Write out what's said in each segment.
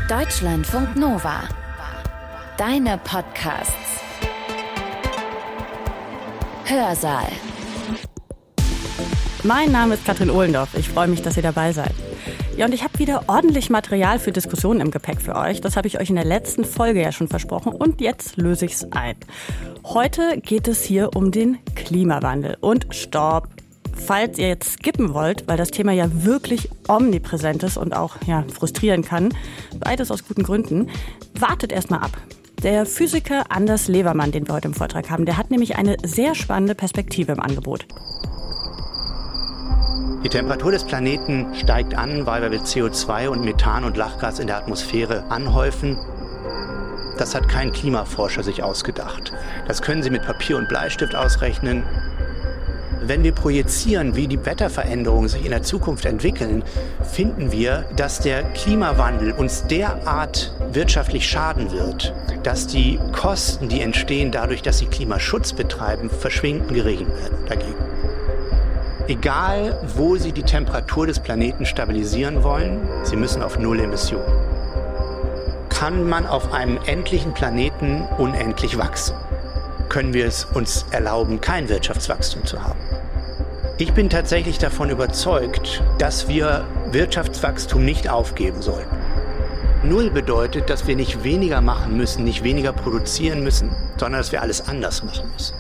Deutschlandfunk Nova. Deine Podcasts. Hörsaal. Mein Name ist Katrin Ohlendorf. Ich freue mich, dass ihr dabei seid. Ja, und ich habe wieder ordentlich Material für Diskussionen im Gepäck für euch. Das habe ich euch in der letzten Folge ja schon versprochen und jetzt löse ich es ein. Heute geht es hier um den Klimawandel. Und stopp! Falls ihr jetzt skippen wollt, weil das Thema ja wirklich omnipräsent ist und auch frustrieren kann, beides aus guten Gründen, wartet erst mal ab. Der Physiker Anders Levermann, den wir heute im Vortrag haben, der hat nämlich eine sehr spannende Perspektive im Angebot. Die Temperatur des Planeten steigt an, weil wir CO2 und Methan und Lachgas in der Atmosphäre anhäufen. Das hat kein Klimaforscher sich ausgedacht. Das können Sie mit Papier und Bleistift ausrechnen. Wenn wir projizieren, wie die Wetterveränderungen sich in der Zukunft entwickeln, finden wir, dass der Klimawandel uns derart wirtschaftlich schaden wird, dass die Kosten, die entstehen dadurch, dass sie Klimaschutz betreiben, verschwindend gering werden dagegen. Egal, wo Sie die Temperatur des Planeten stabilisieren wollen, Sie müssen auf Null Emissionen. Kann man auf einem endlichen Planeten unendlich wachsen? Können wir es uns erlauben, kein Wirtschaftswachstum zu haben? Ich bin tatsächlich davon überzeugt, dass wir Wirtschaftswachstum nicht aufgeben sollten. Null bedeutet, dass wir nicht weniger machen müssen, nicht weniger produzieren müssen, sondern dass wir alles anders machen müssen.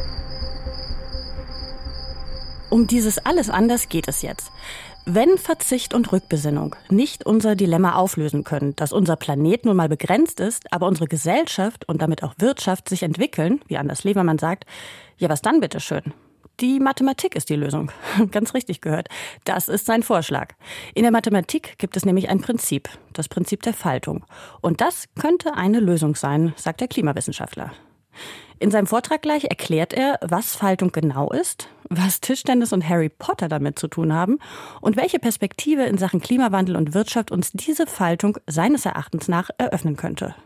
Um dieses alles anders geht es jetzt. Wenn Verzicht und Rückbesinnung nicht unser Dilemma auflösen können, dass unser Planet nun mal begrenzt ist, aber unsere Gesellschaft und damit auch Wirtschaft sich entwickeln, wie Anders Levermann sagt, ja, was dann bitteschön? Die Mathematik ist die Lösung. Ganz richtig gehört. Das ist sein Vorschlag. In der Mathematik gibt es nämlich ein Prinzip, das Prinzip der Faltung. Und das könnte eine Lösung sein, sagt der Klimawissenschaftler. In seinem Vortrag gleich erklärt er, was Faltung genau ist, was Tischtennis und Harry Potter damit zu tun haben und welche Perspektive in Sachen Klimawandel und Wirtschaft uns diese Faltung seines Erachtens nach eröffnen könnte.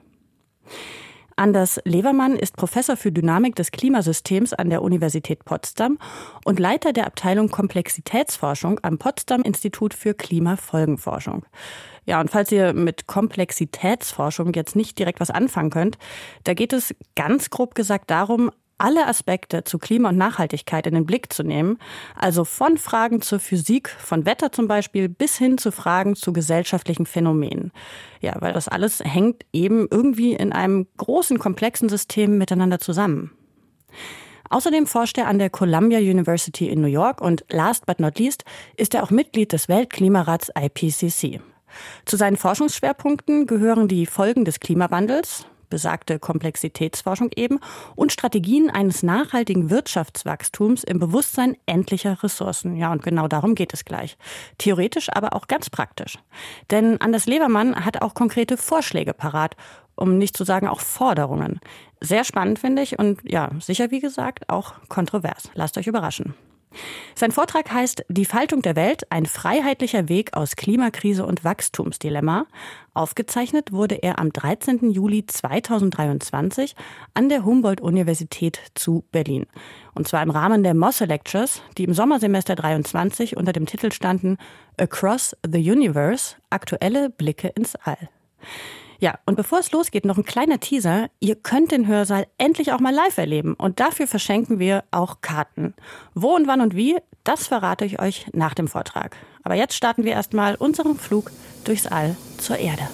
Anders Levermann ist Professor für Dynamik des Klimasystems an der Universität Potsdam und Leiter der Abteilung Komplexitätsforschung am Potsdam Institut für Klimafolgenforschung. Ja, und falls ihr mit Komplexitätsforschung jetzt nicht direkt was anfangen könnt, da geht es ganz grob gesagt darum, alle Aspekte zu Klima und Nachhaltigkeit in den Blick zu nehmen. Also von Fragen zur Physik, von Wetter zum Beispiel, bis hin zu Fragen zu gesellschaftlichen Phänomenen. Ja, weil das alles hängt eben irgendwie in einem großen, komplexen System miteinander zusammen. Außerdem forscht er an der Columbia University in New York und last but not least ist er auch Mitglied des Weltklimarats IPCC. Zu seinen Forschungsschwerpunkten gehören die Folgen des Klimawandels, besagte Komplexitätsforschung eben, und Strategien eines nachhaltigen Wirtschaftswachstums im Bewusstsein endlicher Ressourcen. Ja, und genau darum geht es gleich. Theoretisch, aber auch ganz praktisch. Denn Anders Levermann hat auch konkrete Vorschläge parat, um nicht zu sagen auch Forderungen. Sehr spannend, finde ich, und ja, sicher wie gesagt auch kontrovers. Lasst euch überraschen. Sein Vortrag heißt Die Faltung der Welt, ein freiheitlicher Weg aus Klimakrise und Wachstumsdilemma. Aufgezeichnet wurde er am 13. Juli 2023 an der Humboldt-Universität zu Berlin. Und zwar im Rahmen der Mosse Lectures, die im Sommersemester 23 unter dem Titel standen Across the Universe – Aktuelle Blicke ins All. Ja, und bevor es losgeht, noch ein kleiner Teaser. Ihr könnt den Hörsaal endlich auch mal live erleben. Und dafür verschenken wir auch Karten. Wo und wann und wie, das verrate ich euch nach dem Vortrag. Aber jetzt starten wir erstmal unseren Flug durchs All zur Erde.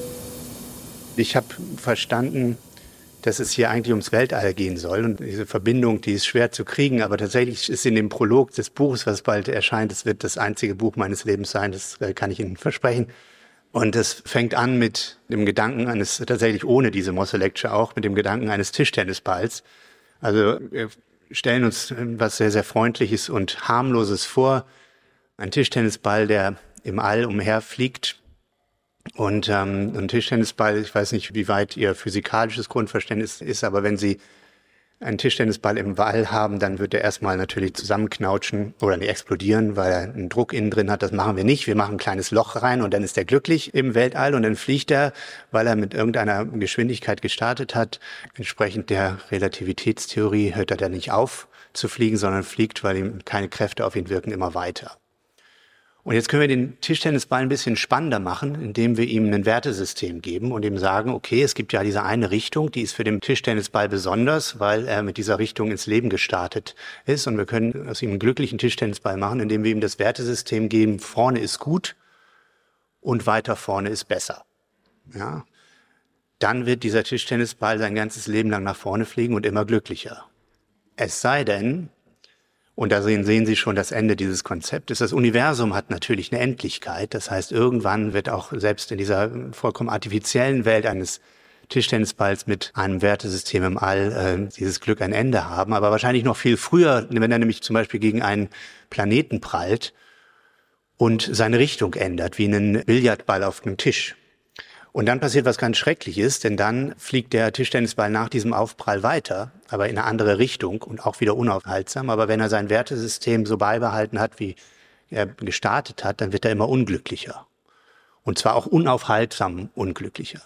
Ich habe verstanden, dass es hier eigentlich ums Weltall gehen soll. Und diese Verbindung, die ist schwer zu kriegen. Aber tatsächlich ist in dem Prolog des Buches, was bald erscheint, es wird das einzige Buch meines Lebens sein, das kann ich Ihnen versprechen. Und es fängt an mit dem Gedanken eines, tatsächlich ohne diese Mosse Lecture auch, mit dem Gedanken eines Tischtennisballs. Also wir stellen uns was sehr, sehr Freundliches und Harmloses vor. Ein Tischtennisball, der im All umherfliegt. Und ein Tischtennisball, ich weiß nicht, wie weit Ihr physikalisches Grundverständnis ist, aber wenn Sie einen Tischtennisball im All haben, dann wird er erstmal natürlich zusammenknautschen oder nicht explodieren, weil er einen Druck innen drin hat. Das machen wir nicht. Wir machen ein kleines Loch rein und dann ist er glücklich im Weltall und dann fliegt er, weil er mit irgendeiner Geschwindigkeit gestartet hat. Entsprechend der Relativitätstheorie hört er dann nicht auf zu fliegen, sondern fliegt, weil ihm keine Kräfte auf ihn wirken, immer weiter. Und jetzt können wir den Tischtennisball ein bisschen spannender machen, indem wir ihm ein Wertesystem geben und ihm sagen, okay, es gibt ja diese eine Richtung, die ist für den Tischtennisball besonders, weil er mit dieser Richtung ins Leben gestartet ist. Und wir können aus ihm einen glücklichen Tischtennisball machen, indem wir ihm das Wertesystem geben, vorne ist gut und weiter vorne ist besser. Ja? Dann wird dieser Tischtennisball sein ganzes Leben lang nach vorne fliegen und immer glücklicher. Es sei denn, und da sehen Sie schon das Ende dieses Konzeptes. Das Universum hat natürlich eine Endlichkeit. Das heißt, irgendwann wird auch selbst in dieser vollkommen artifiziellen Welt eines Tischtennisballs mit einem Wertesystem im All dieses Glück ein Ende haben. Aber wahrscheinlich noch viel früher, wenn er nämlich zum Beispiel gegen einen Planeten prallt und seine Richtung ändert, wie einen Billardball auf einem Tisch. Und dann passiert was ganz Schreckliches, denn dann fliegt der Tischtennisball nach diesem Aufprall weiter, aber in eine andere Richtung und auch wieder unaufhaltsam. Aber wenn er sein Wertesystem so beibehalten hat, wie er gestartet hat, dann wird er immer unglücklicher. Und zwar auch unaufhaltsam unglücklicher.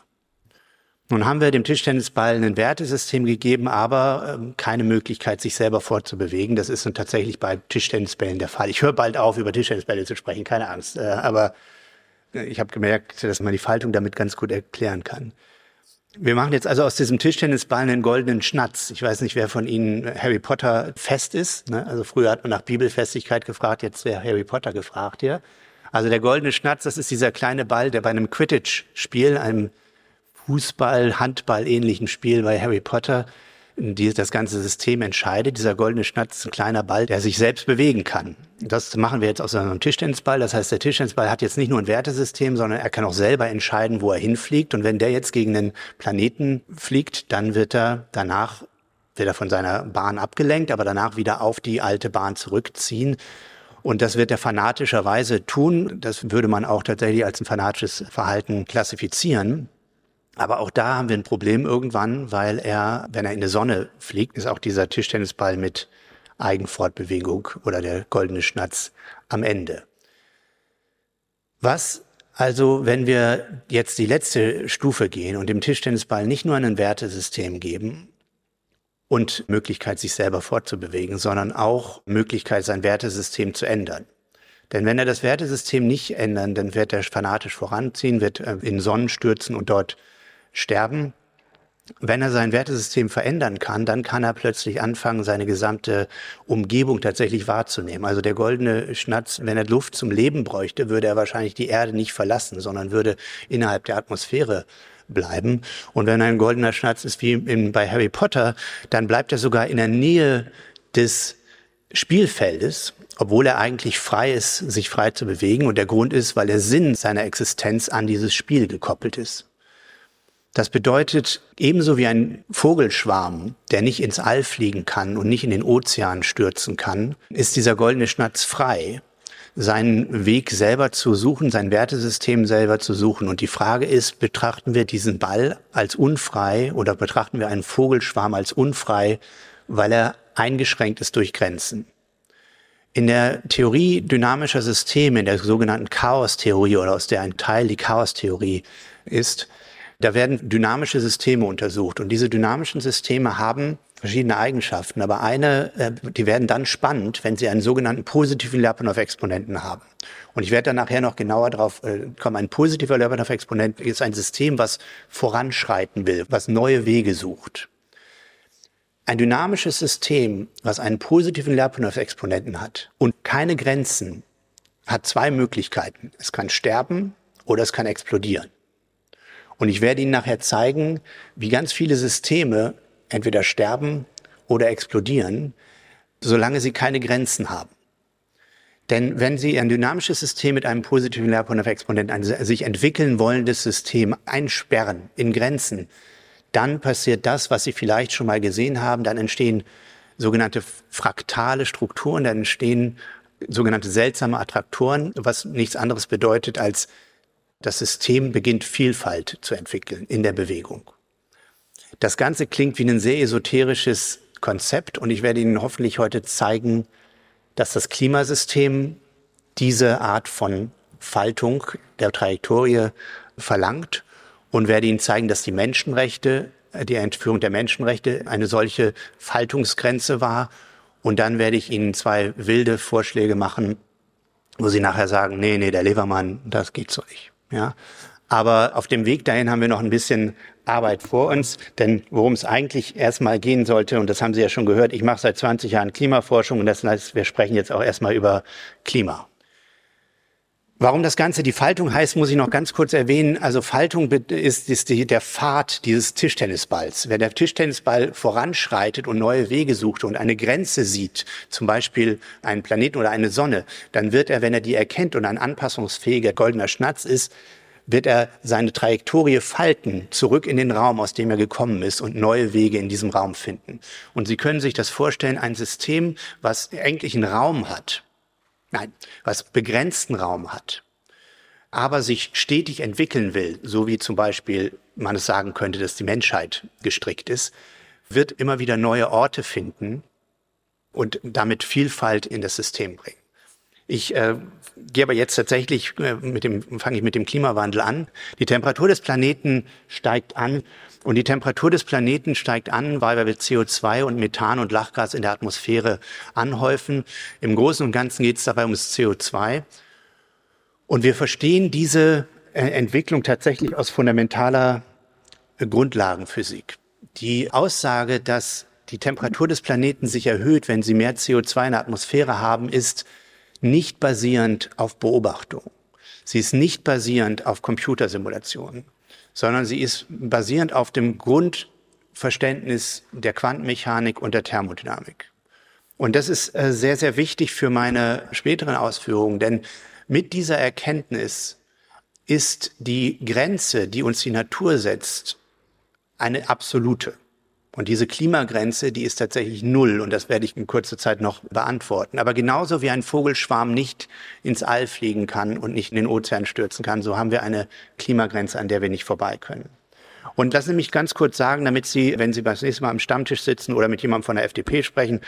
Nun haben wir dem Tischtennisball ein Wertesystem gegeben, aber keine Möglichkeit, sich selber fortzubewegen. Das ist tatsächlich bei Tischtennisbällen der Fall. Ich höre bald auf, über Tischtennisbälle zu sprechen, keine Angst. Aber ich habe gemerkt, dass man die Faltung damit ganz gut erklären kann. Wir machen jetzt also aus diesem Tischtennisball einen goldenen Schnatz. Ich weiß nicht, wer von Ihnen Harry Potter fest ist. Ne? Also früher hat man nach Bibelfestigkeit gefragt, jetzt wäre Harry Potter gefragt hier. Also der goldene Schnatz, das ist dieser kleine Ball, der bei einem Quidditch-Spiel, einem Fußball-, Handball-ähnlichen Spiel bei Harry Potter, das ganze System entscheidet. Dieser goldene Schnatz ist ein kleiner Ball, der sich selbst bewegen kann. Das machen wir jetzt aus einem Tischtennisball. Das heißt, der Tischtennisball hat jetzt nicht nur ein Wertesystem, sondern er kann auch selber entscheiden, wo er hinfliegt. Und wenn der jetzt gegen einen Planeten fliegt, dann wird er von seiner Bahn abgelenkt, aber danach wieder auf die alte Bahn zurückziehen. Und das wird er fanatischerweise tun. Das würde man auch tatsächlich als ein fanatisches Verhalten klassifizieren. Aber auch da haben wir ein Problem irgendwann, weil wenn er in die Sonne fliegt, ist auch dieser Tischtennisball mit Eigenfortbewegung oder der goldene Schnatz am Ende. Was also, wenn wir jetzt die letzte Stufe gehen und dem Tischtennisball nicht nur ein Wertesystem geben und Möglichkeit, sich selber fortzubewegen, sondern auch Möglichkeit, sein Wertesystem zu ändern. Denn wenn er das Wertesystem nicht ändern, dann wird er fanatisch voranziehen, wird in Sonnen stürzen und dort sterben. Wenn er sein Wertesystem verändern kann, dann kann er plötzlich anfangen, seine gesamte Umgebung tatsächlich wahrzunehmen. Also der goldene Schnatz, wenn er Luft zum Leben bräuchte, würde er wahrscheinlich die Erde nicht verlassen, sondern würde innerhalb der Atmosphäre bleiben. Und wenn ein goldener Schnatz ist wie bei Harry Potter, dann bleibt er sogar in der Nähe des Spielfeldes, obwohl er eigentlich frei ist, sich frei zu bewegen. Und der Grund ist, weil der Sinn seiner Existenz an dieses Spiel gekoppelt ist. Das bedeutet, ebenso wie ein Vogelschwarm, der nicht ins All fliegen kann und nicht in den Ozean stürzen kann, ist dieser goldene Schnatz frei, seinen Weg selber zu suchen, sein Wertesystem selber zu suchen. Und die Frage ist, betrachten wir diesen Ball als unfrei oder betrachten wir einen Vogelschwarm als unfrei, weil er eingeschränkt ist durch Grenzen? In der Theorie dynamischer Systeme, in der sogenannten Chaostheorie oder aus der ein Teil die Chaostheorie ist, da werden dynamische Systeme untersucht. Und diese dynamischen Systeme haben verschiedene Eigenschaften, aber die werden dann spannend, wenn sie einen sogenannten positiven Lyapunov-Exponenten haben. Und ich werde dann nachher noch genauer drauf kommen. Ein positiver Lyapunov-Exponent ist ein System, was voranschreiten will, was neue Wege sucht. Ein dynamisches System, was einen positiven Lyapunov-Exponenten hat und keine Grenzen, hat zwei Möglichkeiten. Es kann sterben oder es kann explodieren. Und ich werde Ihnen nachher zeigen, wie ganz viele Systeme entweder sterben oder explodieren, solange sie keine Grenzen haben. Denn wenn Sie ein dynamisches System mit einem positiven Lyapunov-Exponenten, ein sich entwickeln wollendes System einsperren in Grenzen, dann passiert das, was Sie vielleicht schon mal gesehen haben. Dann entstehen sogenannte fraktale Strukturen, dann entstehen sogenannte seltsame Attraktoren, was nichts anderes bedeutet als das System beginnt Vielfalt zu entwickeln in der Bewegung. Das Ganze klingt wie ein sehr esoterisches Konzept und ich werde Ihnen hoffentlich heute zeigen, dass das Klimasystem diese Art von Faltung der Trajektorie verlangt und werde Ihnen zeigen, dass die Menschenrechte, die Einführung der Menschenrechte eine solche Faltungsgrenze war. Und dann werde ich Ihnen zwei wilde Vorschläge machen, wo sie nachher sagen, nee, der Levermann, das geht so nicht. Ja? Aber auf dem Weg dahin haben wir noch ein bisschen Arbeit vor uns, denn worum es eigentlich erstmal gehen sollte, und das haben Sie ja schon gehört, ich mache seit 20 Jahren Klimaforschung und das heißt, wir sprechen jetzt auch erstmal über Klima. Warum das Ganze die Faltung heißt, muss ich noch ganz kurz erwähnen. Also Faltung ist der Pfad dieses Tischtennisballs. Wenn der Tischtennisball voranschreitet und neue Wege sucht und eine Grenze sieht, zum Beispiel einen Planeten oder eine Sonne, dann wird er, wenn er die erkennt und ein anpassungsfähiger goldener Schnatz ist, wird er seine Trajektorie falten, zurück in den Raum, aus dem er gekommen ist und neue Wege in diesem Raum finden. Und Sie können sich das vorstellen, ein System, was eigentlich einen Raum hat, was begrenzten Raum hat, aber sich stetig entwickeln will, so wie zum Beispiel man es sagen könnte, dass die Menschheit gestrickt ist, wird immer wieder neue Orte finden und damit Vielfalt in das System bringen. Ich gehe aber jetzt tatsächlich, fange ich mit dem Klimawandel an. Die Temperatur des Planeten steigt an. Und die Temperatur des Planeten steigt an, weil wir CO2 und Methan und Lachgas in der Atmosphäre anhäufen. Im Großen und Ganzen geht es dabei ums CO2. Und wir verstehen diese Entwicklung tatsächlich aus fundamentaler Grundlagenphysik. Die Aussage, dass die Temperatur des Planeten sich erhöht, wenn Sie mehr CO2 in der Atmosphäre haben, ist nicht basierend auf Beobachtung. Sie ist nicht basierend auf Computersimulationen, sondern sie ist basierend auf dem Grundverständnis der Quantenmechanik und der Thermodynamik. Und das ist sehr, sehr wichtig für meine späteren Ausführungen, denn mit dieser Erkenntnis ist die Grenze, die uns die Natur setzt, eine absolute. Und diese Klimagrenze, die ist tatsächlich 0 und das werde ich in kurzer Zeit noch beantworten. Aber genauso wie ein Vogelschwarm nicht ins All fliegen kann und nicht in den Ozean stürzen kann, so haben wir eine Klimagrenze, an der wir nicht vorbei können. Und lassen Sie mich ganz kurz sagen, damit Sie, wenn Sie das nächste Mal am Stammtisch sitzen oder mit jemandem von der FDP sprechen,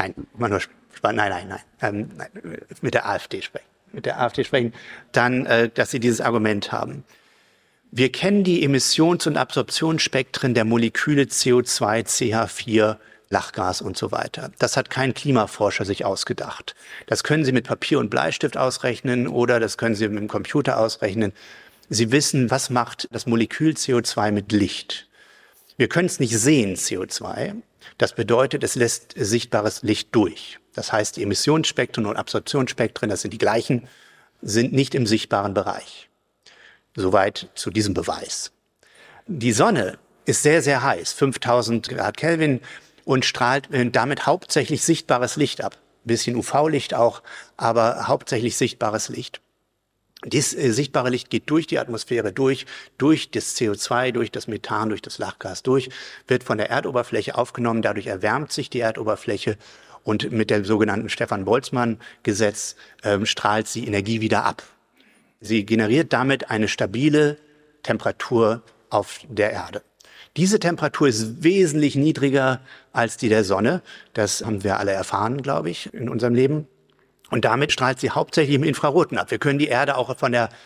mit der AfD sprechen, dann, dass Sie dieses Argument haben. Wir kennen die Emissions- und Absorptionsspektren der Moleküle CO2, CH4, Lachgas und so weiter. Das hat kein Klimaforscher sich ausgedacht. Das können Sie mit Papier und Bleistift ausrechnen oder das können Sie mit dem Computer ausrechnen. Sie wissen, was macht das Molekül CO2 mit Licht. Wir können es nicht sehen, CO2. Das bedeutet, es lässt sichtbares Licht durch. Das heißt, die Emissionsspektren und Absorptionsspektren, das sind die gleichen, sind nicht im sichtbaren Bereich. Soweit zu diesem Beweis. Die Sonne ist sehr, sehr heiß, 5000 Grad Kelvin, und strahlt damit hauptsächlich sichtbares Licht ab. Ein bisschen UV-Licht auch, aber hauptsächlich sichtbares Licht. Dieses sichtbare Licht geht durch die Atmosphäre durch das CO2, durch das Methan, durch das Lachgas durch, wird von der Erdoberfläche aufgenommen, dadurch erwärmt sich die Erdoberfläche und mit dem sogenannten Stefan-Boltzmann-Gesetz strahlt sie Energie wieder ab. Sie generiert damit eine stabile Temperatur auf der Erde. Diese Temperatur ist wesentlich niedriger als die der Sonne. Das haben wir alle erfahren, glaube ich, in unserem Leben. Und damit strahlt sie hauptsächlich im Infraroten ab. Wir können die Erde auch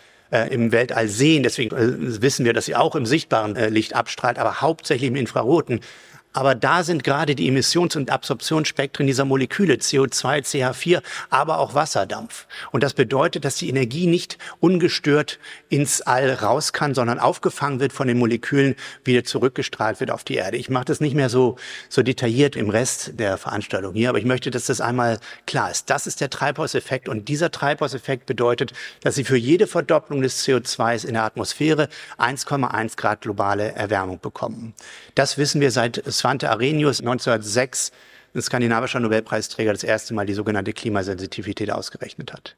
im Weltall sehen. Deswegen wissen wir, dass sie auch im sichtbaren Licht abstrahlt, aber hauptsächlich im Infraroten. Aber da sind gerade die Emissions- und Absorptionsspektren dieser Moleküle, CO2, CH4, aber auch Wasserdampf. Und das bedeutet, dass die Energie nicht ungestört ins All raus kann, sondern aufgefangen wird von den Molekülen, wieder zurückgestrahlt wird auf die Erde. Ich mache das nicht mehr so detailliert im Rest der Veranstaltung hier, aber ich möchte, dass das einmal klar ist. Das ist der Treibhauseffekt und dieser Treibhauseffekt bedeutet, dass Sie für jede Verdopplung des CO2s in der Atmosphäre 1,1 Grad globale Erwärmung bekommen. Das wissen wir seit Svante Arrhenius 1906, ein skandinavischer Nobelpreisträger, das erste Mal die sogenannte Klimasensitivität ausgerechnet hat.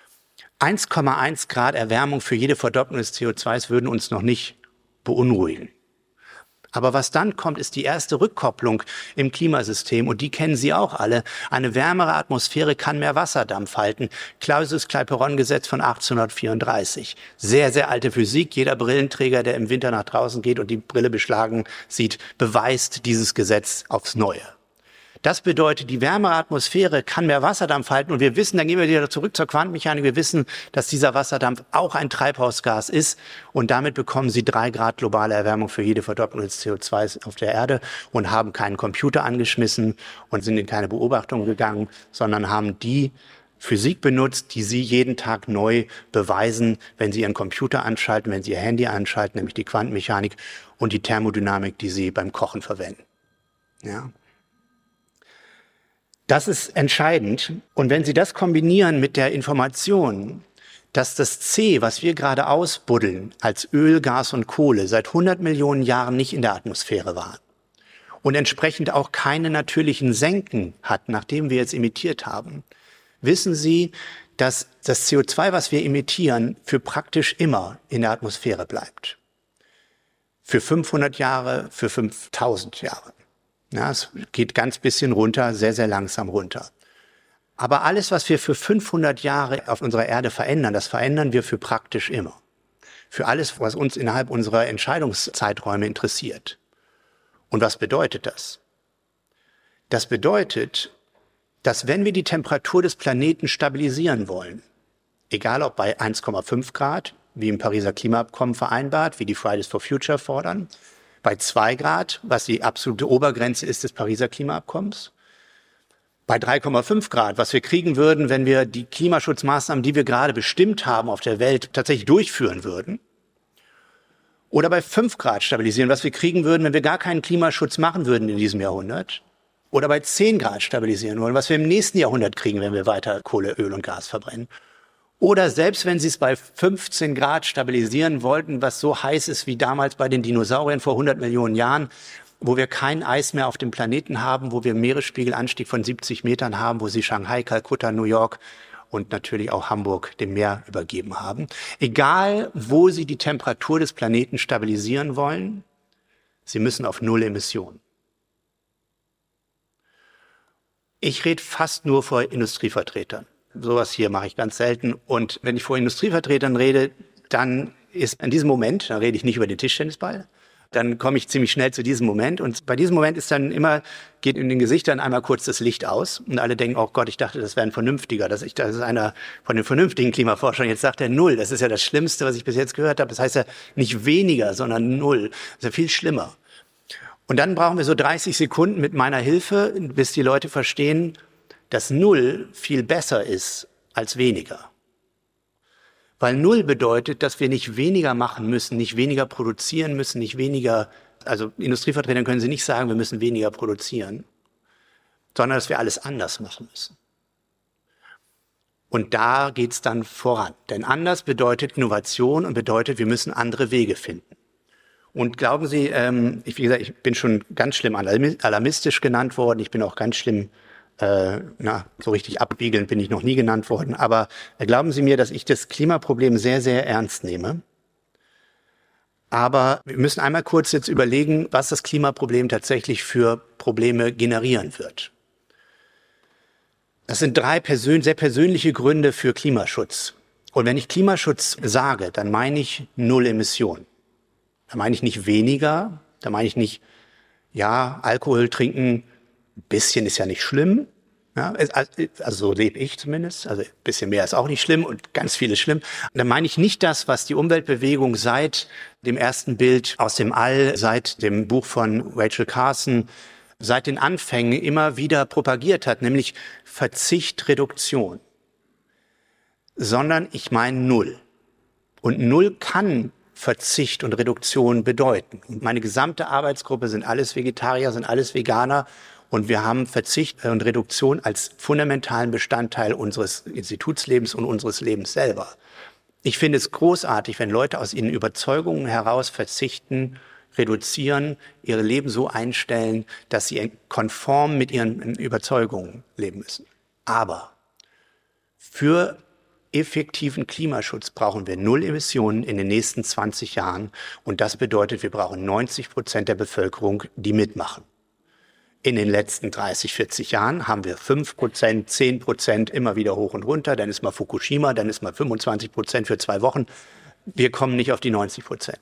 1,1 Grad Erwärmung für jede Verdopplung des CO2s würden uns noch nicht beunruhigen. Aber was dann kommt, ist die erste Rückkopplung im Klimasystem und die kennen Sie auch alle. Eine wärmere Atmosphäre kann mehr Wasserdampf halten. Clausius-Clapeyron-Gesetz von 1834. Sehr, sehr alte Physik. Jeder Brillenträger, der im Winter nach draußen geht und die Brille beschlagen sieht, beweist dieses Gesetz aufs Neue. Das bedeutet, die wärmere Atmosphäre kann mehr Wasserdampf halten und wir wissen, dann gehen wir wieder zurück zur Quantenmechanik, wir wissen, dass dieser Wasserdampf auch ein Treibhausgas ist und damit bekommen Sie 3 Grad globale Erwärmung für jede Verdopplung des CO2 auf der Erde und haben keinen Computer angeschmissen und sind in keine Beobachtung gegangen, sondern haben die Physik benutzt, die Sie jeden Tag neu beweisen, wenn Sie Ihren Computer anschalten, wenn Sie Ihr Handy anschalten, nämlich die Quantenmechanik und die Thermodynamik, die Sie beim Kochen verwenden. Ja. Das ist entscheidend. Und wenn Sie das kombinieren mit der Information, dass das C, was wir gerade ausbuddeln, als Öl, Gas und Kohle, seit 100 Millionen Jahren nicht in der Atmosphäre war und entsprechend auch keine natürlichen Senken hat, nachdem wir jetzt emittiert haben, wissen Sie, dass das CO2, was wir emittieren, für praktisch immer in der Atmosphäre bleibt. Für 500 Jahre, für 5000 Jahre. Ja, es geht ganz bisschen runter, sehr, sehr langsam runter. Aber alles, was wir für 500 Jahre auf unserer Erde verändern, das verändern wir für praktisch immer. Für alles, was uns innerhalb unserer Entscheidungszeiträume interessiert. Und was bedeutet das? Das bedeutet, dass wenn wir die Temperatur des Planeten stabilisieren wollen, egal ob bei 1,5 Grad, wie im Pariser Klimaabkommen vereinbart, wie die Fridays for Future fordern, bei 2 Grad, was die absolute Obergrenze ist des Pariser Klimaabkommens, bei 3,5 Grad, was wir kriegen würden, wenn wir die Klimaschutzmaßnahmen, die wir gerade bestimmt haben auf der Welt, tatsächlich durchführen würden. Oder bei 5 Grad stabilisieren, was wir kriegen würden, wenn wir gar keinen Klimaschutz machen würden in diesem Jahrhundert. Oder bei 10 Grad stabilisieren wollen, was wir im nächsten Jahrhundert kriegen, wenn wir weiter Kohle, Öl und Gas verbrennen. Oder selbst wenn Sie es bei 15 Grad stabilisieren wollten, was so heiß ist wie damals bei den Dinosauriern vor 100 Millionen Jahren, wo wir kein Eis mehr auf dem Planeten haben, wo wir einen Meeresspiegelanstieg von 70 Metern haben, wo Sie Shanghai, Kalkutta, New York und natürlich auch Hamburg dem Meer übergeben haben. Egal, wo Sie die Temperatur des Planeten stabilisieren wollen, Sie müssen auf Null Emissionen. Ich rede fast nur vor Industrievertretern. Sowas hier mache ich ganz selten. Und wenn ich vor Industrievertretern rede, dann ist in diesem Moment, dann rede ich nicht über den Tischtennisball, dann komme ich ziemlich schnell zu diesem Moment. Und bei diesem Moment ist dann immer, geht in den Gesichtern einmal kurz das Licht aus. Und alle denken, oh Gott, ich dachte, das wäre ein vernünftiger. Das ist einer von den vernünftigen Klimaforschern. Jetzt sagt er Null. Das ist ja das Schlimmste, was ich bis jetzt gehört habe. Das heißt ja nicht weniger, sondern Null. Das ist ja viel schlimmer. Und dann brauchen wir so 30 Sekunden mit meiner Hilfe, bis die Leute verstehen, dass Null viel besser ist als weniger. Weil Null bedeutet, dass wir nicht weniger machen müssen, nicht weniger produzieren müssen, nicht weniger, also Industrievertretern können Sie nicht sagen, wir müssen weniger produzieren, sondern dass wir alles anders machen müssen. Und da geht's dann voran. Denn anders bedeutet Innovation und bedeutet, wir müssen andere Wege finden. Und glauben Sie, wie gesagt, ich bin schon ganz schlimm alarmistisch genannt worden, ich bin auch ganz schlimm so richtig abbiegelnd bin ich noch nie genannt worden. Aber glauben Sie mir, dass ich das Klimaproblem sehr, sehr ernst nehme. Aber wir müssen einmal kurz jetzt überlegen, was das Klimaproblem tatsächlich für Probleme generieren wird. Das sind 3 sehr persönliche Gründe für Klimaschutz. Und wenn ich Klimaschutz sage, dann meine ich Null Emissionen. Da meine ich nicht weniger, da meine ich nicht, ja, Alkohol trinken, ein bisschen ist ja nicht schlimm. Ja, also so lebe ich zumindest. Also ein bisschen mehr ist auch nicht schlimm und ganz viel ist schlimm. Und da meine ich nicht das, was die Umweltbewegung seit dem ersten Bild aus dem All, seit dem Buch von Rachel Carson, seit den Anfängen immer wieder propagiert hat, nämlich Verzicht, Reduktion. Sondern ich meine Null. Und Null kann Verzicht und Reduktion bedeuten. Und meine gesamte Arbeitsgruppe sind alles Vegetarier, sind alles Veganer. Und wir haben Verzicht und Reduktion als fundamentalen Bestandteil unseres Institutslebens und unseres Lebens selber. Ich finde es großartig, wenn Leute aus ihren Überzeugungen heraus verzichten, reduzieren, ihre Leben so einstellen, dass sie konform mit ihren Überzeugungen leben müssen. Aber für effektiven Klimaschutz brauchen wir Null Emissionen in den nächsten 20 Jahren. Und das bedeutet, wir brauchen 90% der Bevölkerung, die mitmachen. In den letzten 30, 40 Jahren haben wir 5%, 10% immer wieder hoch und runter. Dann ist mal Fukushima, dann ist mal 25% für 2 Wochen. Wir kommen nicht auf die 90%.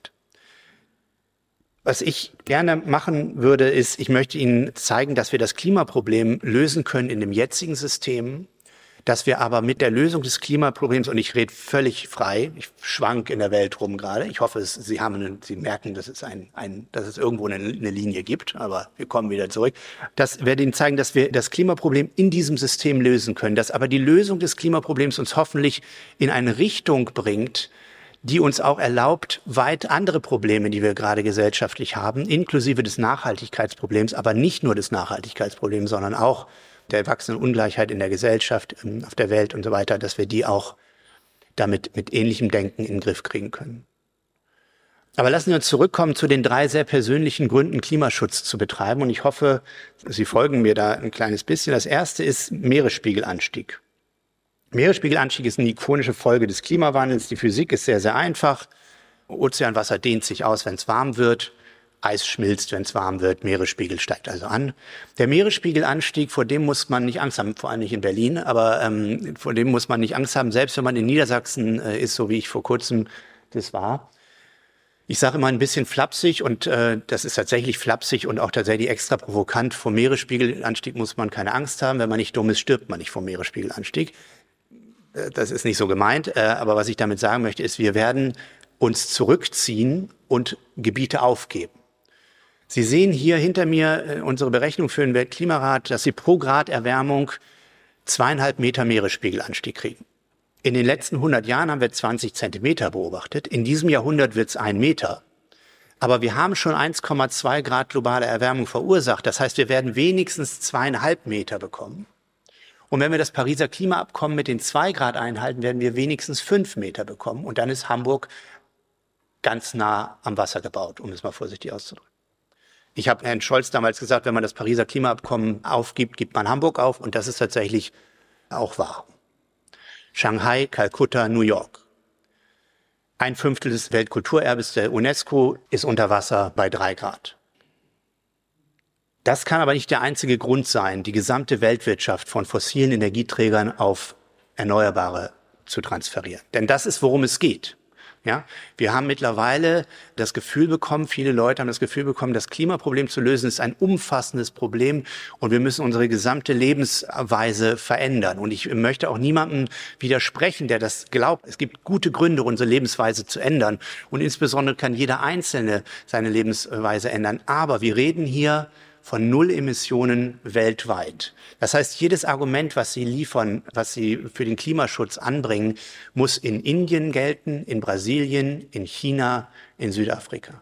Was ich gerne machen würde, ist, ich möchte Ihnen zeigen, dass wir das Klimaproblem lösen können in dem jetzigen System, dass wir aber mit der Lösung des Klimaproblems, und ich rede völlig frei, ich schwank in der Welt rum gerade, ich hoffe, Sie merken, dass es irgendwo eine Linie gibt, aber wir kommen wieder zurück. Das werde Ihnen zeigen, dass wir das Klimaproblem in diesem System lösen können, dass aber die Lösung des Klimaproblems uns hoffentlich in eine Richtung bringt, die uns auch erlaubt, weit andere Probleme, die wir gerade gesellschaftlich haben, inklusive des Nachhaltigkeitsproblems, aber nicht nur des Nachhaltigkeitsproblems, sondern auch der wachsenden Ungleichheit in der Gesellschaft, auf der Welt und so weiter, dass wir die auch damit mit ähnlichem Denken in den Griff kriegen können. Aber lassen wir uns zurückkommen zu den 3 sehr persönlichen Gründen, Klimaschutz zu betreiben. Und ich hoffe, Sie folgen mir da ein kleines bisschen. Das erste ist Meeresspiegelanstieg. Meeresspiegelanstieg ist eine ikonische Folge des Klimawandels. Die Physik ist sehr, sehr einfach. Ozeanwasser dehnt sich aus, wenn es warm wird. Eis schmilzt, wenn es warm wird, Meeresspiegel steigt also an. Der Meeresspiegelanstieg, vor dem muss man nicht Angst haben, vor allem nicht in Berlin, aber vor dem muss man nicht Angst haben, selbst wenn man in Niedersachsen ist, so wie ich vor kurzem das war. Ich sage immer ein bisschen flapsig und das ist tatsächlich flapsig und auch tatsächlich extra provokant. Vor Meeresspiegelanstieg muss man keine Angst haben. Wenn man nicht dumm ist, stirbt man nicht vor Meeresspiegelanstieg. Das ist nicht so gemeint, aber was ich damit sagen möchte, ist, wir werden uns zurückziehen und Gebiete aufgeben. Sie sehen hier hinter mir unsere Berechnung für den Weltklimarat, dass Sie pro Grad Erwärmung 2,5 Meter Meeresspiegelanstieg kriegen. In den letzten 100 Jahren haben wir 20 Zentimeter beobachtet. In diesem Jahrhundert wird es 1 Meter. Aber wir haben schon 1,2 Grad globale Erwärmung verursacht. Das heißt, wir werden wenigstens 2,5 Meter bekommen. Und wenn wir das Pariser Klimaabkommen mit den 2 Grad einhalten, werden wir wenigstens 5 Meter bekommen. Und dann ist Hamburg ganz nah am Wasser gebaut, um es mal vorsichtig auszudrücken. Ich habe Herrn Scholz damals gesagt, wenn man das Pariser Klimaabkommen aufgibt, gibt man Hamburg auf. Und das ist tatsächlich auch wahr. Shanghai, Kalkutta, New York. 1/5 des Weltkulturerbes der UNESCO ist unter Wasser bei 3 Grad. Das kann aber nicht der einzige Grund sein, die gesamte Weltwirtschaft von fossilen Energieträgern auf Erneuerbare zu transferieren. Denn das ist, worum es geht. Ja, wir haben mittlerweile das Gefühl bekommen, viele Leute haben das Gefühl bekommen, das Klimaproblem zu lösen ist ein umfassendes Problem und wir müssen unsere gesamte Lebensweise verändern. Und ich möchte auch niemandem widersprechen, der das glaubt. Es gibt gute Gründe, unsere Lebensweise zu ändern. Und insbesondere kann jeder Einzelne seine Lebensweise ändern. Aber wir reden hier von 0 Emissionen weltweit. Das heißt, jedes Argument, was Sie liefern, was Sie für den Klimaschutz anbringen, muss in Indien gelten, in Brasilien, in China, in Südafrika.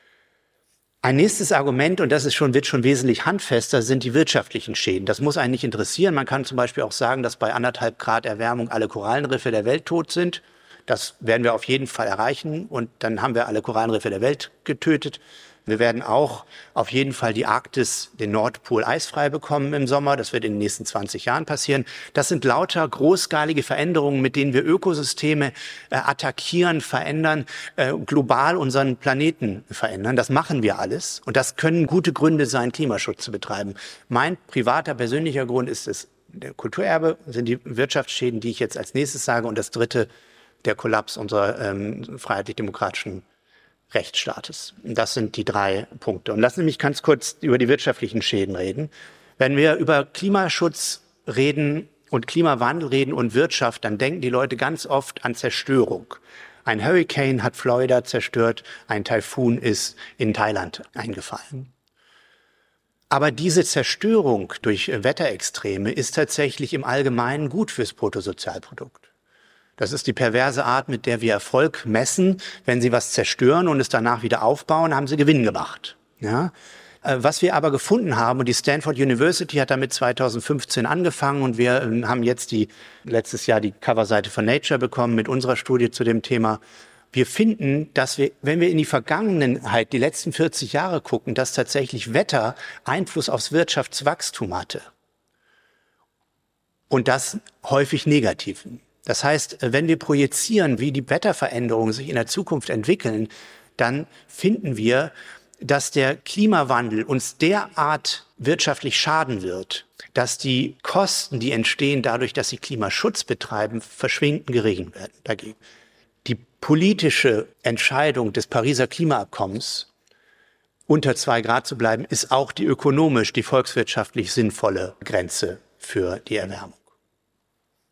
Ein nächstes Argument, und das wird schon wesentlich handfester, sind die wirtschaftlichen Schäden. Das muss einen nicht interessieren. Man kann zum Beispiel auch sagen, dass bei 1,5 Grad Erwärmung alle Korallenriffe der Welt tot sind. Das werden wir auf jeden Fall erreichen und dann haben wir alle Korallenriffe der Welt getötet. Wir werden auch auf jeden Fall die Arktis, den Nordpol eisfrei bekommen im Sommer. Das wird in den nächsten 20 Jahren passieren. Das sind lauter großskalige Veränderungen, mit denen wir Ökosysteme attackieren, verändern, global unseren Planeten verändern. Das machen wir alles. Und das können gute Gründe sein, Klimaschutz zu betreiben. Mein privater, persönlicher Grund ist es, der Kulturerbe, sind die Wirtschaftsschäden, die ich jetzt als nächstes sage. Und das dritte, der Kollaps unserer freiheitlich-demokratischen Rechtsstaates. Das sind die 3 Punkte. Und lassen Sie mich ganz kurz über die wirtschaftlichen Schäden reden. Wenn wir über Klimaschutz reden und Klimawandel reden und Wirtschaft, dann denken die Leute ganz oft an Zerstörung. Ein Hurricane hat Florida zerstört, ein Taifun ist in Thailand eingefallen. Aber diese Zerstörung durch Wetterextreme ist tatsächlich im Allgemeinen gut fürs Bruttosozialprodukt. Das ist die perverse Art, mit der wir Erfolg messen. Wenn Sie was zerstören und es danach wieder aufbauen, haben Sie Gewinn gemacht. Ja? Was wir aber gefunden haben, und die Stanford University hat damit 2015 angefangen und wir haben jetzt letztes Jahr die Coverseite von Nature bekommen mit unserer Studie zu dem Thema. Wir finden, dass wir, wenn wir in die Vergangenheit, die letzten 40 Jahre gucken, dass tatsächlich Wetter Einfluss aufs Wirtschaftswachstum hatte. Und das häufig negativen. Das heißt, wenn wir projizieren, wie die Wetterveränderungen sich in der Zukunft entwickeln, dann finden wir, dass der Klimawandel uns derart wirtschaftlich schaden wird, dass die Kosten, die entstehen dadurch, dass sie Klimaschutz betreiben, verschwindend gering werden dagegen. Die politische Entscheidung des Pariser Klimaabkommens, unter 2 Grad zu bleiben, ist auch die volkswirtschaftlich sinnvolle Grenze für die Erwärmung.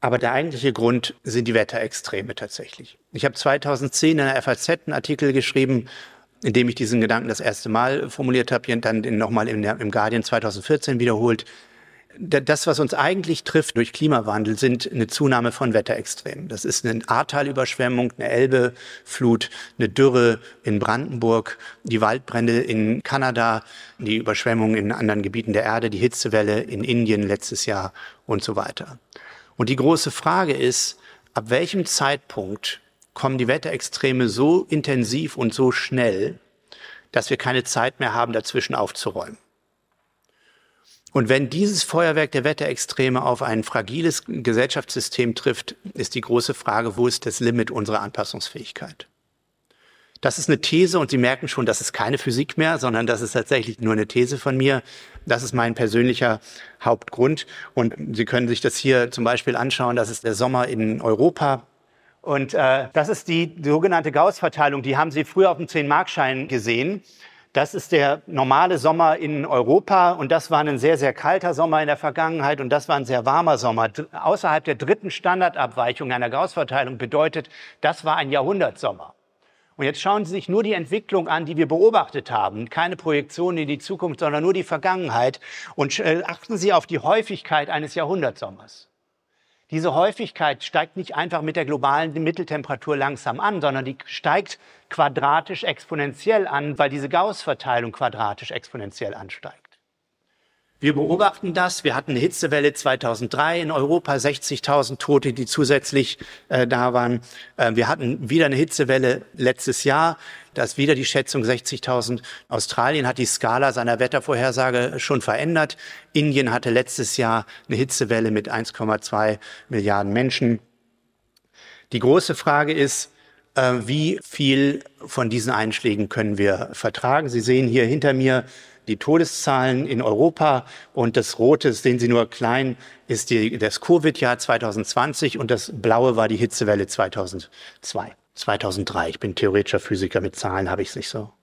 Aber der eigentliche Grund sind die Wetterextreme tatsächlich. Ich habe 2010 in der FAZ einen Artikel geschrieben, in dem ich diesen Gedanken das erste Mal formuliert habe, und dann nochmal im Guardian 2014 wiederholt. Das, was uns eigentlich trifft durch Klimawandel, sind eine Zunahme von Wetterextremen. Das ist eine Ahrtal-Überschwemmung, eine Elbeflut, eine Dürre in Brandenburg, die Waldbrände in Kanada, die Überschwemmungen in anderen Gebieten der Erde, die Hitzewelle in Indien letztes Jahr und so weiter. Und die große Frage ist, ab welchem Zeitpunkt kommen die Wetterextreme so intensiv und so schnell, dass wir keine Zeit mehr haben, dazwischen aufzuräumen? Und wenn dieses Feuerwerk der Wetterextreme auf ein fragiles Gesellschaftssystem trifft, ist die große Frage, wo ist das Limit unserer Anpassungsfähigkeit? Das ist eine These und Sie merken schon, das ist keine Physik mehr, sondern das ist tatsächlich nur eine These von mir. Das ist mein persönlicher Hauptgrund. Und Sie können sich das hier zum Beispiel anschauen, das ist der Sommer in Europa. Und das ist die sogenannte Gauss-Verteilung, die haben Sie früher auf dem 10-Markschein gesehen. Das ist der normale Sommer in Europa und das war ein sehr, sehr kalter Sommer in der Vergangenheit und das war ein sehr warmer Sommer. Außerhalb der dritten Standardabweichung einer Gauss-Verteilung bedeutet, das war ein Jahrhundertsommer. Und jetzt schauen Sie sich nur die Entwicklung an, die wir beobachtet haben. Keine Projektion in die Zukunft, sondern nur die Vergangenheit. Und achten Sie auf die Häufigkeit eines Jahrhundertsommers. Diese Häufigkeit steigt nicht einfach mit der globalen Mitteltemperatur langsam an, sondern die steigt quadratisch exponentiell an, weil diese Gauss-Verteilung quadratisch exponentiell ansteigt. Wir beobachten das. Wir hatten eine Hitzewelle 2003 in Europa, 60.000 Tote, die zusätzlich da waren. Wir hatten wieder eine Hitzewelle letztes Jahr. Da ist wieder die Schätzung 60.000. Australien hat die Skala seiner Wettervorhersage schon verändert. Indien hatte letztes Jahr eine Hitzewelle mit 1,2 Milliarden Menschen. Die große Frage ist, wie viel von diesen Einschlägen können wir vertragen? Sie sehen hier hinter mir die Todeszahlen in Europa und das Rote, das sehen Sie nur klein, ist das Covid-Jahr 2020 und das Blaue war die Hitzewelle 2003. Ich bin theoretischer Physiker, mit Zahlen habe ich es nicht so.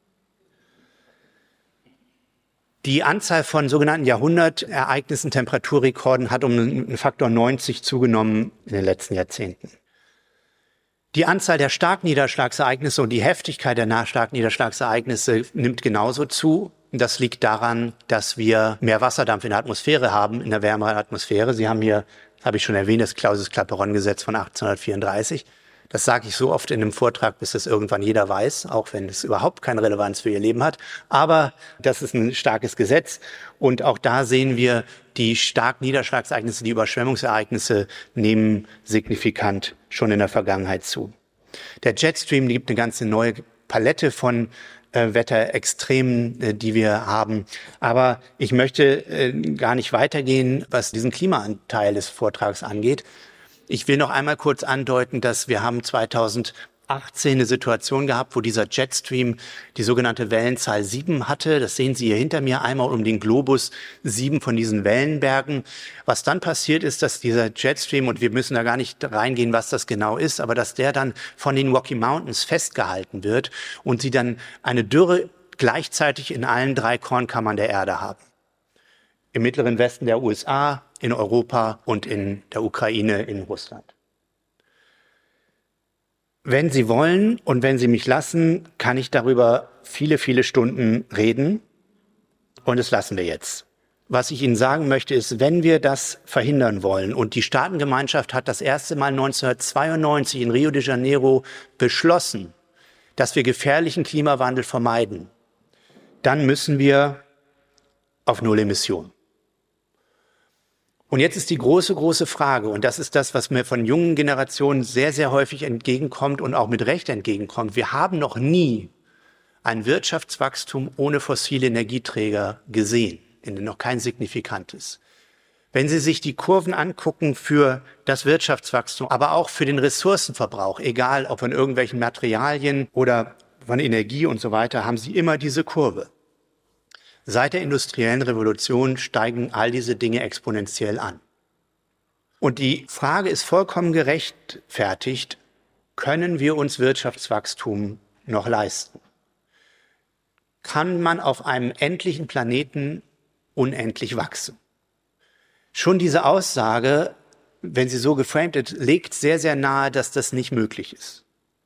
Die Anzahl von sogenannten Jahrhundertereignissen, Temperaturrekorden hat um einen Faktor 90 zugenommen in den letzten Jahrzehnten. Die Anzahl der Starkniederschlagsereignisse und die Heftigkeit der Starkniederschlagsereignisse nimmt genauso zu. Das liegt daran, dass wir mehr Wasserdampf in der Atmosphäre haben, in der wärmeren Atmosphäre. Sie haben hier, habe ich schon erwähnt, das Clausius-Clapeyron-Gesetz von 1834. Das sage ich so oft in einem Vortrag, bis das irgendwann jeder weiß, auch wenn es überhaupt keine Relevanz für Ihr Leben hat. Aber das ist ein starkes Gesetz. Und auch da sehen wir, die starken Niederschlagsereignisse, die Überschwemmungsereignisse nehmen signifikant schon in der Vergangenheit zu. Der Jetstream gibt eine ganze neue Palette von Wetterextremen, die wir haben. Aber ich möchte gar nicht weitergehen, was diesen Klimaanteil des Vortrags angeht. Ich will noch einmal kurz andeuten, dass wir haben 2018 eine Situation gehabt, wo dieser Jetstream die sogenannte Wellenzahl 7 hatte. Das sehen Sie hier hinter mir, einmal um den Globus 7 von diesen Wellenbergen. Was dann passiert ist, dass dieser Jetstream, und wir müssen da gar nicht reingehen, was das genau ist, aber dass der dann von den Rocky Mountains festgehalten wird und sie dann eine Dürre gleichzeitig in allen 3 Kornkammern der Erde haben. Im mittleren Westen der USA, in Europa und in der Ukraine, in Russland. Wenn Sie wollen und wenn Sie mich lassen, kann ich darüber viele, viele Stunden reden. Und das lassen wir jetzt. Was ich Ihnen sagen möchte, ist, wenn wir das verhindern wollen, und die Staatengemeinschaft hat das erste Mal 1992 in Rio de Janeiro beschlossen, dass wir gefährlichen Klimawandel vermeiden, dann müssen wir auf Null Emissionen. Und jetzt ist die große, große Frage, und das ist das, was mir von jungen Generationen sehr, sehr häufig entgegenkommt und auch mit Recht entgegenkommt. Wir haben noch nie ein Wirtschaftswachstum ohne fossile Energieträger gesehen, noch kein signifikantes. Wenn Sie sich die Kurven angucken für das Wirtschaftswachstum, aber auch für den Ressourcenverbrauch, egal ob von irgendwelchen Materialien oder von Energie und so weiter, haben Sie immer diese Kurve. Seit der industriellen Revolution steigen all diese Dinge exponentiell an. Und die Frage ist vollkommen gerechtfertigt, können wir uns Wirtschaftswachstum noch leisten? Kann man auf einem endlichen Planeten unendlich wachsen? Schon diese Aussage wenn sie so geframed wird, legt sehr, sehr nahe, dass das nicht möglich ist.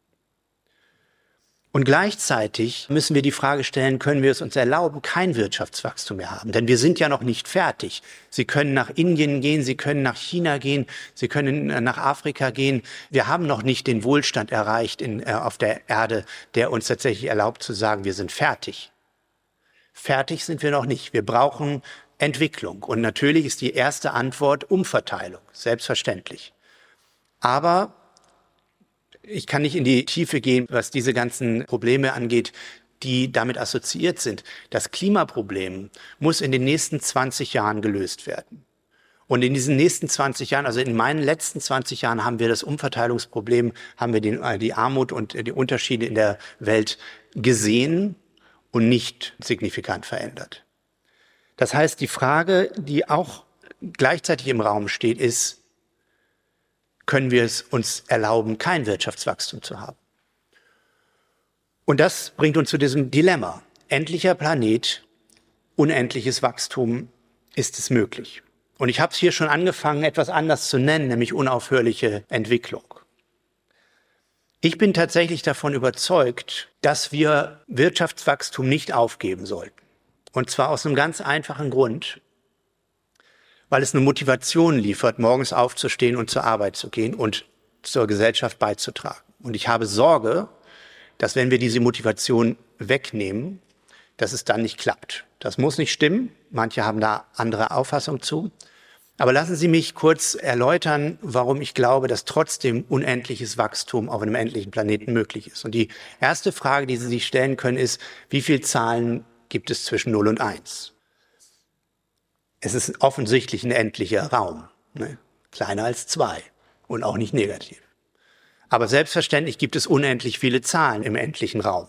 Und gleichzeitig müssen wir die Frage stellen, können wir es uns erlauben, kein Wirtschaftswachstum mehr haben? Denn wir sind ja noch nicht fertig. Sie können nach Indien gehen, Sie können nach China gehen, Sie können nach Afrika gehen. Wir haben noch nicht den Wohlstand erreicht auf der Erde, der uns tatsächlich erlaubt zu sagen, wir sind fertig. Fertig sind wir noch nicht. Wir brauchen Entwicklung. Und natürlich ist die erste Antwort Umverteilung, selbstverständlich. Aber ich kann nicht in die Tiefe gehen, was diese ganzen Probleme angeht, die damit assoziiert sind. Das Klimaproblem muss in den nächsten 20 Jahren gelöst werden. Und in diesen nächsten 20 Jahren, also in meinen letzten 20 Jahren, haben wir das Umverteilungsproblem, haben wir die Armut und die Unterschiede in der Welt gesehen und nicht signifikant verändert. Das heißt, die Frage, die auch gleichzeitig im Raum steht, ist, können wir es uns erlauben, kein Wirtschaftswachstum zu haben? Und das bringt uns zu diesem Dilemma. Endlicher Planet, unendliches Wachstum, ist es möglich? Und ich habe es hier schon angefangen, etwas anders zu nennen, nämlich unaufhörliche Entwicklung. Ich bin tatsächlich davon überzeugt, dass wir Wirtschaftswachstum nicht aufgeben sollten. Und zwar aus einem ganz einfachen Grund, weil es eine Motivation liefert, morgens aufzustehen und zur Arbeit zu gehen und zur Gesellschaft beizutragen. Und ich habe Sorge, dass wenn wir diese Motivation wegnehmen, dass es dann nicht klappt. Das muss nicht stimmen. Manche haben da andere Auffassung zu. Aber lassen Sie mich kurz erläutern, warum ich glaube, dass trotzdem unendliches Wachstum auf einem endlichen Planeten möglich ist. Und die erste Frage, die Sie sich stellen können, ist, wie viele Zahlen gibt es zwischen 0 und 1? Es ist offensichtlich ein endlicher Raum, ne? Kleiner als 2 und auch nicht negativ. Aber selbstverständlich gibt es unendlich viele Zahlen im endlichen Raum.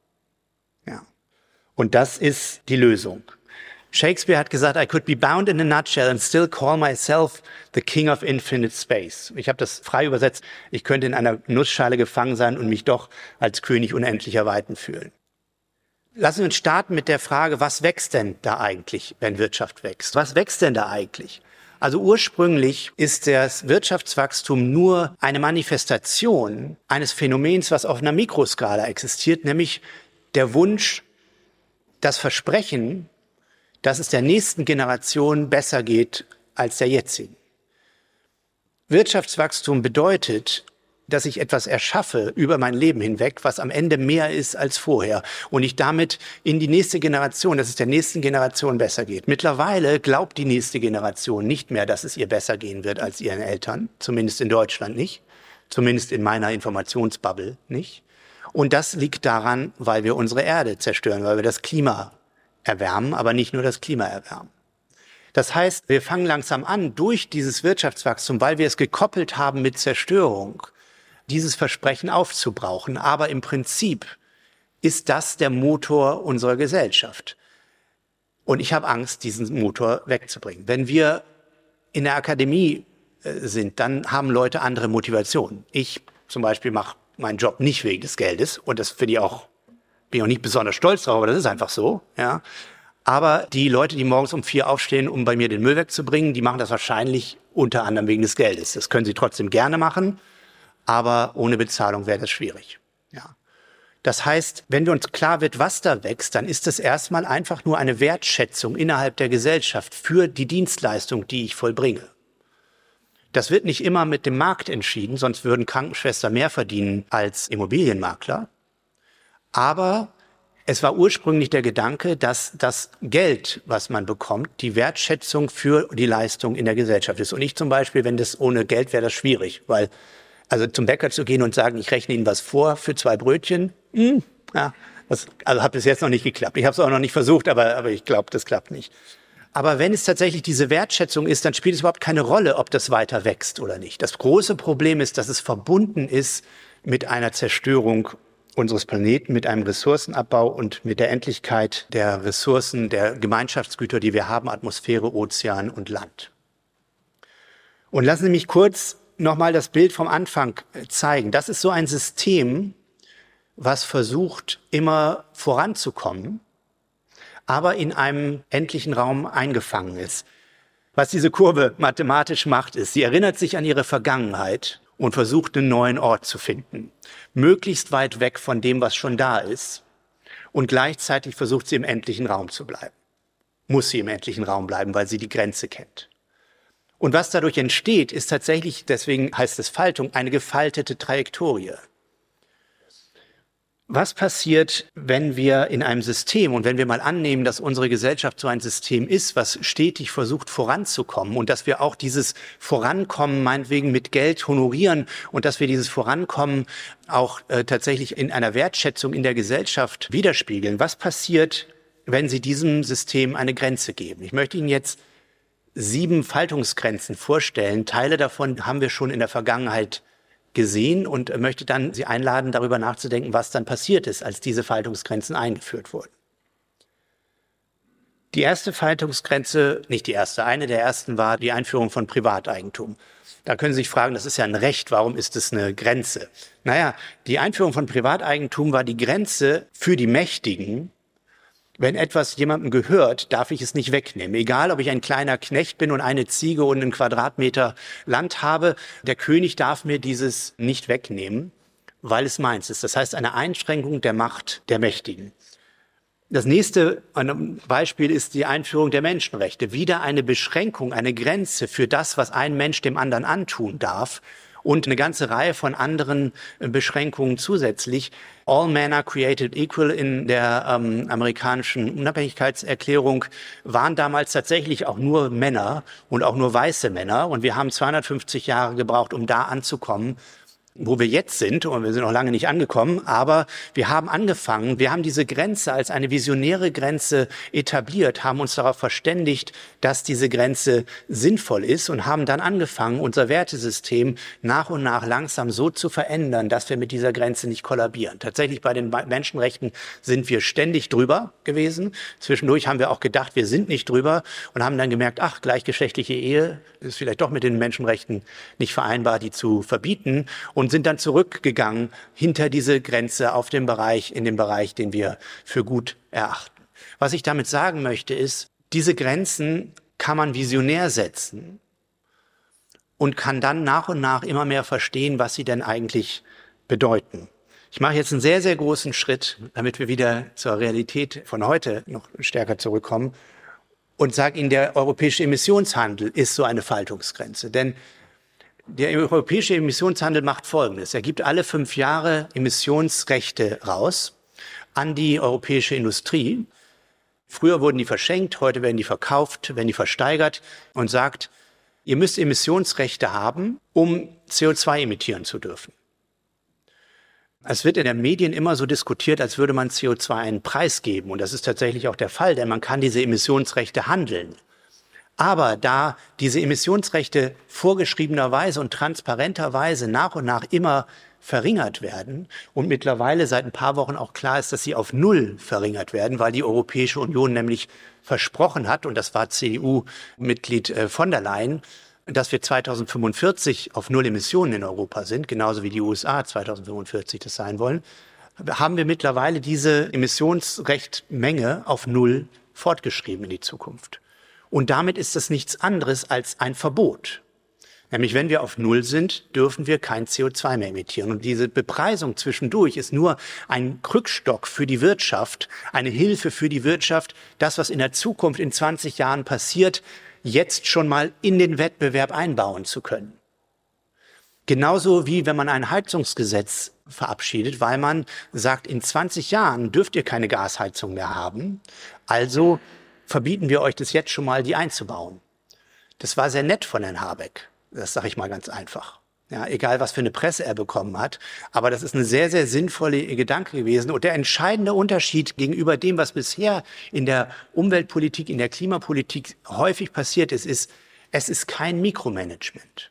Ja. Und das ist die Lösung. Shakespeare hat gesagt, I could be bound in a nutshell and still call myself the king of infinite space. Ich habe das frei übersetzt. Ich könnte in einer Nussschale gefangen sein und mich doch als König unendlicher Weiten fühlen. Lassen wir uns starten mit der Frage, was wächst denn da eigentlich, wenn Wirtschaft wächst? Was wächst denn da eigentlich? Also ursprünglich ist das Wirtschaftswachstum nur eine Manifestation eines Phänomens, was auf einer Mikroskala existiert, nämlich der Wunsch, das Versprechen, dass es der nächsten Generation besser geht als der jetzigen. Wirtschaftswachstum bedeutet, dass ich etwas erschaffe über mein Leben hinweg, was am Ende mehr ist als vorher und ich damit in die nächste Generation, dass es der nächsten Generation besser geht. Mittlerweile glaubt die nächste Generation nicht mehr, dass es ihr besser gehen wird als ihren Eltern, zumindest in Deutschland nicht, zumindest in meiner Informationsbubble nicht. Und das liegt daran, weil wir unsere Erde zerstören, weil wir das Klima erwärmen, aber nicht nur das Klima erwärmen. Das heißt, wir fangen langsam an, durch dieses Wirtschaftswachstum, weil wir es gekoppelt haben mit Zerstörung, dieses Versprechen aufzubrauchen. Aber im Prinzip ist das der Motor unserer Gesellschaft. Und ich habe Angst, diesen Motor wegzubringen. Wenn wir in der Akademie sind, dann haben Leute andere Motivationen. Ich zum Beispiel mache meinen Job nicht wegen des Geldes und das bin ich auch nicht besonders stolz drauf, aber das ist einfach so. Ja. Aber die Leute, die morgens um 4 aufstehen, um bei mir den Müll wegzubringen, die machen das wahrscheinlich unter anderem wegen des Geldes. Das können sie trotzdem gerne machen. Aber ohne Bezahlung wäre das schwierig. Ja. Das heißt, wenn wir uns klar wird, was da wächst, dann ist das erstmal einfach nur eine Wertschätzung innerhalb der Gesellschaft für die Dienstleistung, die ich vollbringe. Das wird nicht immer mit dem Markt entschieden, sonst würden Krankenschwestern mehr verdienen als Immobilienmakler. Aber es war ursprünglich der Gedanke, dass das Geld, was man bekommt, die Wertschätzung für die Leistung in der Gesellschaft ist. Und ich zum Beispiel, wenn das ohne Geld wäre, das schwierig, weil also zum Bäcker zu gehen und sagen, ich rechne Ihnen was vor für 2 Brötchen, ja, das hat bis jetzt noch nicht geklappt. Ich habe es auch noch nicht versucht, aber ich glaube, das klappt nicht. Aber wenn es tatsächlich diese Wertschätzung ist, dann spielt es überhaupt keine Rolle, ob das weiter wächst oder nicht. Das große Problem ist, dass es verbunden ist mit einer Zerstörung unseres Planeten, mit einem Ressourcenabbau und mit der Endlichkeit der Ressourcen, der Gemeinschaftsgüter, die wir haben, Atmosphäre, Ozean und Land. Und lassen Sie mich kurz nochmal das Bild vom Anfang zeigen. Das ist so ein System, was versucht, immer voranzukommen, aber in einem endlichen Raum eingefangen ist. Was diese Kurve mathematisch macht, ist, sie erinnert sich an ihre Vergangenheit und versucht, einen neuen Ort zu finden. Möglichst weit weg von dem, was schon da ist. Und gleichzeitig versucht sie, im endlichen Raum zu bleiben. Muss sie im endlichen Raum bleiben, weil sie die Grenze kennt. Und was dadurch entsteht, ist tatsächlich, deswegen heißt es Faltung, eine gefaltete Trajektorie. Was passiert, wenn wir in einem System und wenn wir mal annehmen, dass unsere Gesellschaft so ein System ist, was stetig versucht voranzukommen und dass wir auch dieses Vorankommen meinetwegen mit Geld honorieren und dass wir dieses Vorankommen auch tatsächlich in einer Wertschätzung in der Gesellschaft widerspiegeln? Was passiert, wenn Sie diesem System eine Grenze geben? Ich möchte Ihnen jetzt 7 Faltungsgrenzen vorstellen. Teile davon haben wir schon in der Vergangenheit gesehen und möchte dann Sie einladen, darüber nachzudenken, was dann passiert ist, als diese Faltungsgrenzen eingeführt wurden. Die erste Faltungsgrenze, nicht die erste, eine der ersten war die Einführung von Privateigentum. Da können Sie sich fragen, das ist ja ein Recht, warum ist es eine Grenze? Naja, die Einführung von Privateigentum war die Grenze für die Mächtigen. Wenn etwas jemandem gehört, darf ich es nicht wegnehmen. Egal, ob ich ein kleiner Knecht bin und eine Ziege und einen Quadratmeter Land habe, der König darf mir dieses nicht wegnehmen, weil es meins ist. Das heißt, eine Einschränkung der Macht der Mächtigen. Das nächste Beispiel ist die Einführung der Menschenrechte. Wieder eine Beschränkung, eine Grenze für das, was ein Mensch dem anderen antun darf. Und eine ganze Reihe von anderen Beschränkungen zusätzlich. All men are created equal in der amerikanischen Unabhängigkeitserklärung waren damals tatsächlich auch nur Männer und auch nur weiße Männer. Und wir haben 250 Jahre gebraucht, um da anzukommen, wo wir jetzt sind, und wir sind noch lange nicht angekommen, aber wir haben angefangen, wir haben diese Grenze als eine visionäre Grenze etabliert, haben uns darauf verständigt, dass diese Grenze sinnvoll ist und haben dann angefangen, unser Wertesystem nach und nach langsam so zu verändern, dass wir mit dieser Grenze nicht kollabieren. Tatsächlich bei den Menschenrechten sind wir ständig drüber gewesen. Zwischendurch haben wir auch gedacht, wir sind nicht drüber und haben dann gemerkt, ach, gleichgeschlechtliche Ehe ist vielleicht doch mit den Menschenrechten nicht vereinbar, die zu verbieten. Und sind dann zurückgegangen hinter diese Grenze in den Bereich, den wir für gut erachten. Was ich damit sagen möchte, ist, diese Grenzen kann man visionär setzen und kann dann nach und nach immer mehr verstehen, was sie denn eigentlich bedeuten. Ich mache jetzt einen sehr, sehr großen Schritt, damit wir wieder zur Realität von heute noch stärker zurückkommen und sage Ihnen, der europäische Emissionshandel ist so eine Faltungsgrenze. Denn der europäische Emissionshandel macht Folgendes. Er gibt alle 5 Jahre Emissionsrechte raus an die europäische Industrie. Früher wurden die verschenkt, heute werden die verkauft, werden die versteigert und sagt, ihr müsst Emissionsrechte haben, um CO2 emittieren zu dürfen. Es wird in den Medien immer so diskutiert, als würde man CO2 einen Preis geben. Und das ist tatsächlich auch der Fall, denn man kann diese Emissionsrechte handeln. Aber da diese Emissionsrechte vorgeschriebenerweise und transparenterweise nach und nach immer verringert werden und mittlerweile seit ein paar Wochen auch klar ist, dass sie auf 0 verringert werden, weil die Europäische Union nämlich versprochen hat, und das war CDU-Mitglied von der Leyen, dass wir 2045 auf 0 Emissionen in Europa sind, genauso wie die USA 2045 das sein wollen, haben wir mittlerweile diese Emissionsrechtmenge auf 0 fortgeschrieben in die Zukunft. Und damit ist das nichts anderes als ein Verbot. Nämlich, wenn wir auf 0 sind, dürfen wir kein CO2 mehr emittieren. Und diese Bepreisung zwischendurch ist nur ein Krückstock für die Wirtschaft, eine Hilfe für die Wirtschaft, das, was in der Zukunft in 20 Jahren passiert, jetzt schon mal in den Wettbewerb einbauen zu können. Genauso wie wenn man ein Heizungsgesetz verabschiedet, weil man sagt, in 20 Jahren dürft ihr keine Gasheizung mehr haben. Also verbieten wir euch das jetzt schon mal, die einzubauen. Das war sehr nett von Herrn Habeck. Das sage ich mal ganz einfach. Ja, egal, was für eine Presse er bekommen hat. Aber das ist eine sehr, sehr sinnvolle Gedanke gewesen. Und der entscheidende Unterschied gegenüber dem, was bisher in der Umweltpolitik, in der Klimapolitik häufig passiert ist, es ist kein Mikromanagement.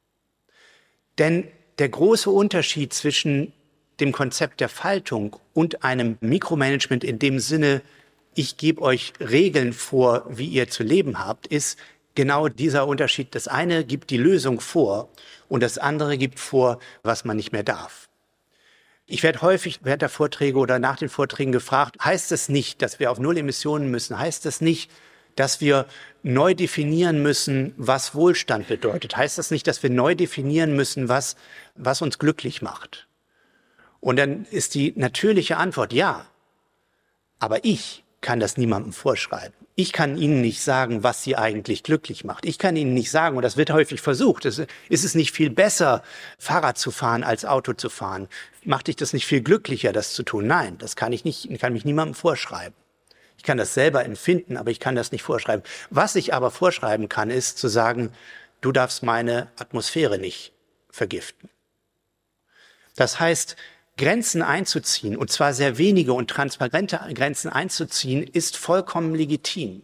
Denn der große Unterschied zwischen dem Konzept der Faltung und einem Mikromanagement in dem Sinne, ich gebe euch Regeln vor, wie ihr zu leben habt, ist genau dieser Unterschied. Das eine gibt die Lösung vor und das andere gibt vor, was man nicht mehr darf. Ich werde häufig während der Vorträge oder nach den Vorträgen gefragt, heißt das nicht, dass wir auf 0 Emissionen müssen? Heißt das nicht, dass wir neu definieren müssen, was Wohlstand bedeutet. Heißt das nicht, dass wir neu definieren müssen, was uns glücklich macht? Und dann ist die natürliche Antwort ja. Aber ich kann das niemandem vorschreiben. Ich kann Ihnen nicht sagen, was Sie eigentlich glücklich macht. Ich kann Ihnen nicht sagen, und das wird häufig versucht, ist es nicht viel besser, Fahrrad zu fahren, als Auto zu fahren? Macht dich das nicht viel glücklicher, das zu tun? Nein, das kann ich nicht, kann mich niemandem vorschreiben. Ich kann das selber empfinden, aber ich kann das nicht vorschreiben. Was ich aber vorschreiben kann, ist zu sagen, du darfst meine Atmosphäre nicht vergiften. Das heißt, Grenzen einzuziehen, und zwar sehr wenige und transparente Grenzen einzuziehen, ist vollkommen legitim.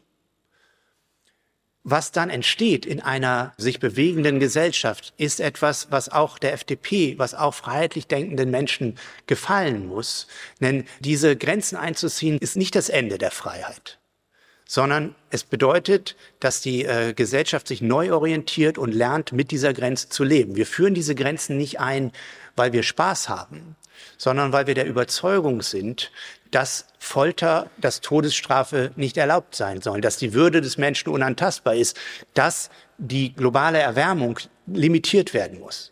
Was dann entsteht in einer sich bewegenden Gesellschaft, ist etwas, was auch der FDP, was auch freiheitlich denkenden Menschen gefallen muss. Denn diese Grenzen einzuziehen, ist nicht das Ende der Freiheit, sondern es bedeutet, dass die Gesellschaft sich neu orientiert und lernt, mit dieser Grenze zu leben. Wir führen diese Grenzen nicht ein, weil wir Spaß haben, sondern weil wir der Überzeugung sind, dass Folter, dass Todesstrafe nicht erlaubt sein sollen, dass die Würde des Menschen unantastbar ist, dass die globale Erwärmung limitiert werden muss.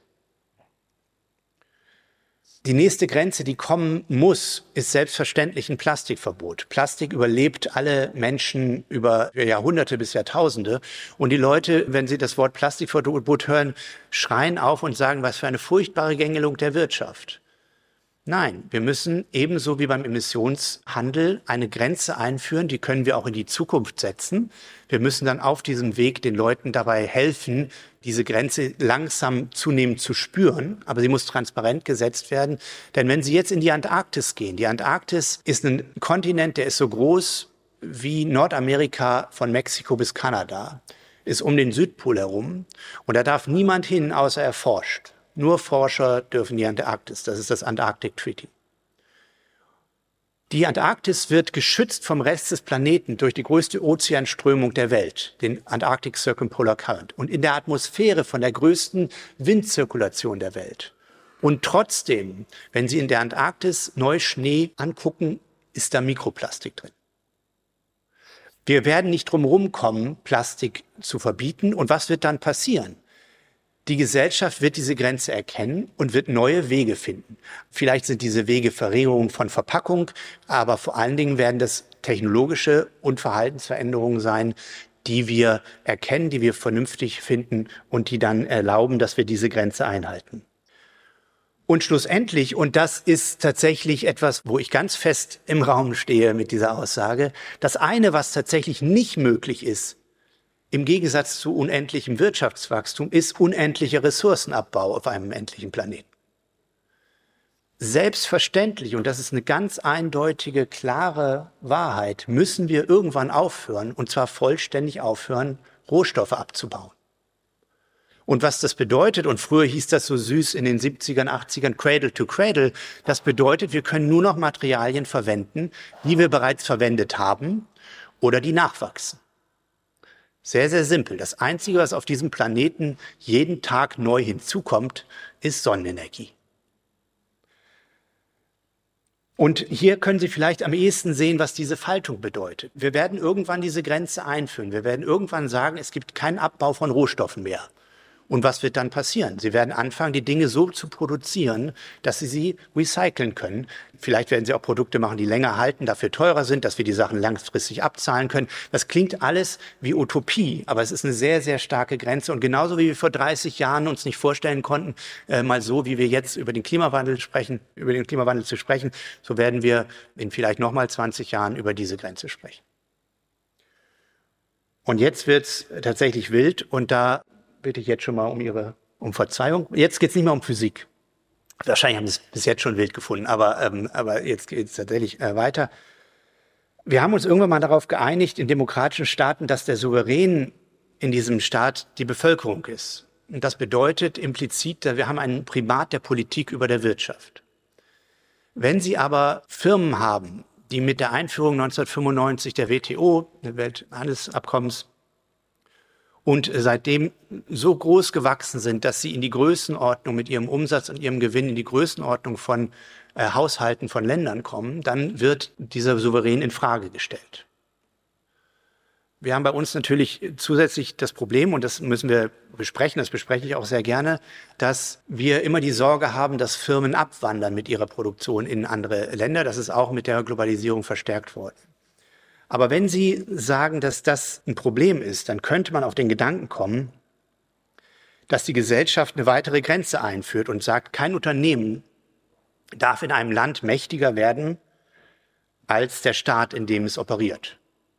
Die nächste Grenze, die kommen muss, ist selbstverständlich ein Plastikverbot. Plastik überlebt alle Menschen über Jahrhunderte bis Jahrtausende. Und die Leute, wenn sie das Wort Plastikverbot hören, schreien auf und sagen, was für eine furchtbare Gängelung der Wirtschaft. Nein, wir müssen ebenso wie beim Emissionshandel eine Grenze einführen, die können wir auch in die Zukunft setzen. Wir müssen dann auf diesem Weg den Leuten dabei helfen, diese Grenze langsam zunehmend zu spüren, aber sie muss transparent gesetzt werden. Denn wenn Sie jetzt in die Antarktis gehen, die Antarktis ist ein Kontinent, der ist so groß wie Nordamerika von Mexiko bis Kanada, ist um den Südpol herum und da darf niemand hin, außer er forscht. Nur Forscher dürfen die Antarktis. Das ist das Antarctic Treaty. Die Antarktis wird geschützt vom Rest des Planeten durch die größte Ozeanströmung der Welt, den Antarctic Circumpolar Current, und in der Atmosphäre von der größten Windzirkulation der Welt. Und trotzdem, wenn Sie in der Antarktis Neuschnee angucken, ist da Mikroplastik drin. Wir werden nicht drum rumkommen, Plastik zu verbieten. Und was wird dann passieren? Die Gesellschaft wird diese Grenze erkennen und wird neue Wege finden. Vielleicht sind diese Wege Verringerung von Verpackung, aber vor allen Dingen werden das technologische und Verhaltensveränderungen sein, die wir erkennen, die wir vernünftig finden und die dann erlauben, dass wir diese Grenze einhalten. Und schlussendlich, und das ist tatsächlich etwas, wo ich ganz fest im Raum stehe mit dieser Aussage, das eine, was tatsächlich nicht möglich ist, im Gegensatz zu unendlichem Wirtschaftswachstum, ist unendlicher Ressourcenabbau auf einem endlichen Planeten. Selbstverständlich, und das ist eine ganz eindeutige, klare Wahrheit, müssen wir irgendwann aufhören, und zwar vollständig aufhören, Rohstoffe abzubauen. Und was das bedeutet, und früher hieß das so süß in den 70ern, 80ern, Cradle to Cradle, das bedeutet, wir können nur noch Materialien verwenden, die wir bereits verwendet haben oder die nachwachsen. Sehr, sehr simpel. Das Einzige, was auf diesem Planeten jeden Tag neu hinzukommt, ist Sonnenenergie. Und hier können Sie vielleicht am ehesten sehen, was diese Faltung bedeutet. Wir werden irgendwann diese Grenze einführen. Wir werden irgendwann sagen, es gibt keinen Abbau von Rohstoffen mehr. Und was wird dann passieren? Sie werden anfangen, die Dinge so zu produzieren, dass sie recyceln können. Vielleicht werden sie auch Produkte machen, die länger halten, dafür teurer sind, dass wir die Sachen langfristig abzahlen können. Das klingt alles wie Utopie, aber es ist eine sehr, sehr starke Grenze. Und genauso wie wir vor 30 Jahren uns nicht vorstellen konnten, mal so, wie wir jetzt über den Klimawandel zu sprechen, so werden wir in vielleicht nochmal 20 Jahren über diese Grenze sprechen. Und jetzt wird's tatsächlich wild, und da bitte ich jetzt schon mal um Verzeihung. Jetzt geht es nicht mehr um Physik. Wahrscheinlich haben Sie es bis jetzt schon wild gefunden, aber jetzt geht es tatsächlich weiter. Wir haben uns irgendwann mal darauf geeinigt, in demokratischen Staaten, dass der Souverän in diesem Staat die Bevölkerung ist. Und das bedeutet implizit, wir haben ein Primat der Politik über der Wirtschaft. Wenn Sie aber Firmen haben, die mit der Einführung 1995 der WTO, des Welthandelsabkommens, und seitdem so groß gewachsen sind, dass sie in die Größenordnung mit ihrem Umsatz und ihrem Gewinn in die Größenordnung von Haushalten von Ländern kommen, dann wird dieser Souverän in Frage gestellt. Wir haben bei uns natürlich zusätzlich das Problem, und das müssen wir besprechen, das bespreche ich auch sehr gerne, dass wir immer die Sorge haben, dass Firmen abwandern mit ihrer Produktion in andere Länder. Das ist auch mit der Globalisierung verstärkt worden. Aber wenn Sie sagen, dass das ein Problem ist, dann könnte man auf den Gedanken kommen, dass die Gesellschaft eine weitere Grenze einführt und sagt, kein Unternehmen darf in einem Land mächtiger werden als der Staat, in dem es operiert.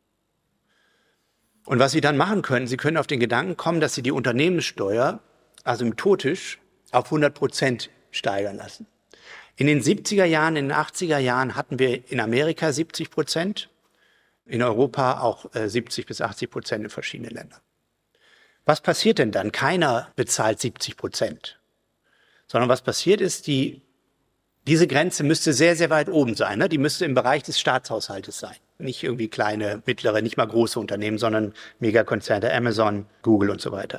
Und was Sie dann machen können, Sie können auf den Gedanken kommen, dass Sie die Unternehmenssteuer asymptotisch auf 100% steigern lassen. In den 70er Jahren, in den 80er Jahren hatten wir in Amerika 70%, in Europa auch 70-80% in verschiedenen Ländern. Was passiert denn dann? Keiner bezahlt 70%. Sondern was passiert ist, diese Grenze müsste sehr, sehr weit oben sein. Ne? Die müsste im Bereich des Staatshaushaltes sein. Nicht irgendwie kleine, mittlere, nicht mal große Unternehmen, sondern Megakonzerne, Amazon, Google und so weiter.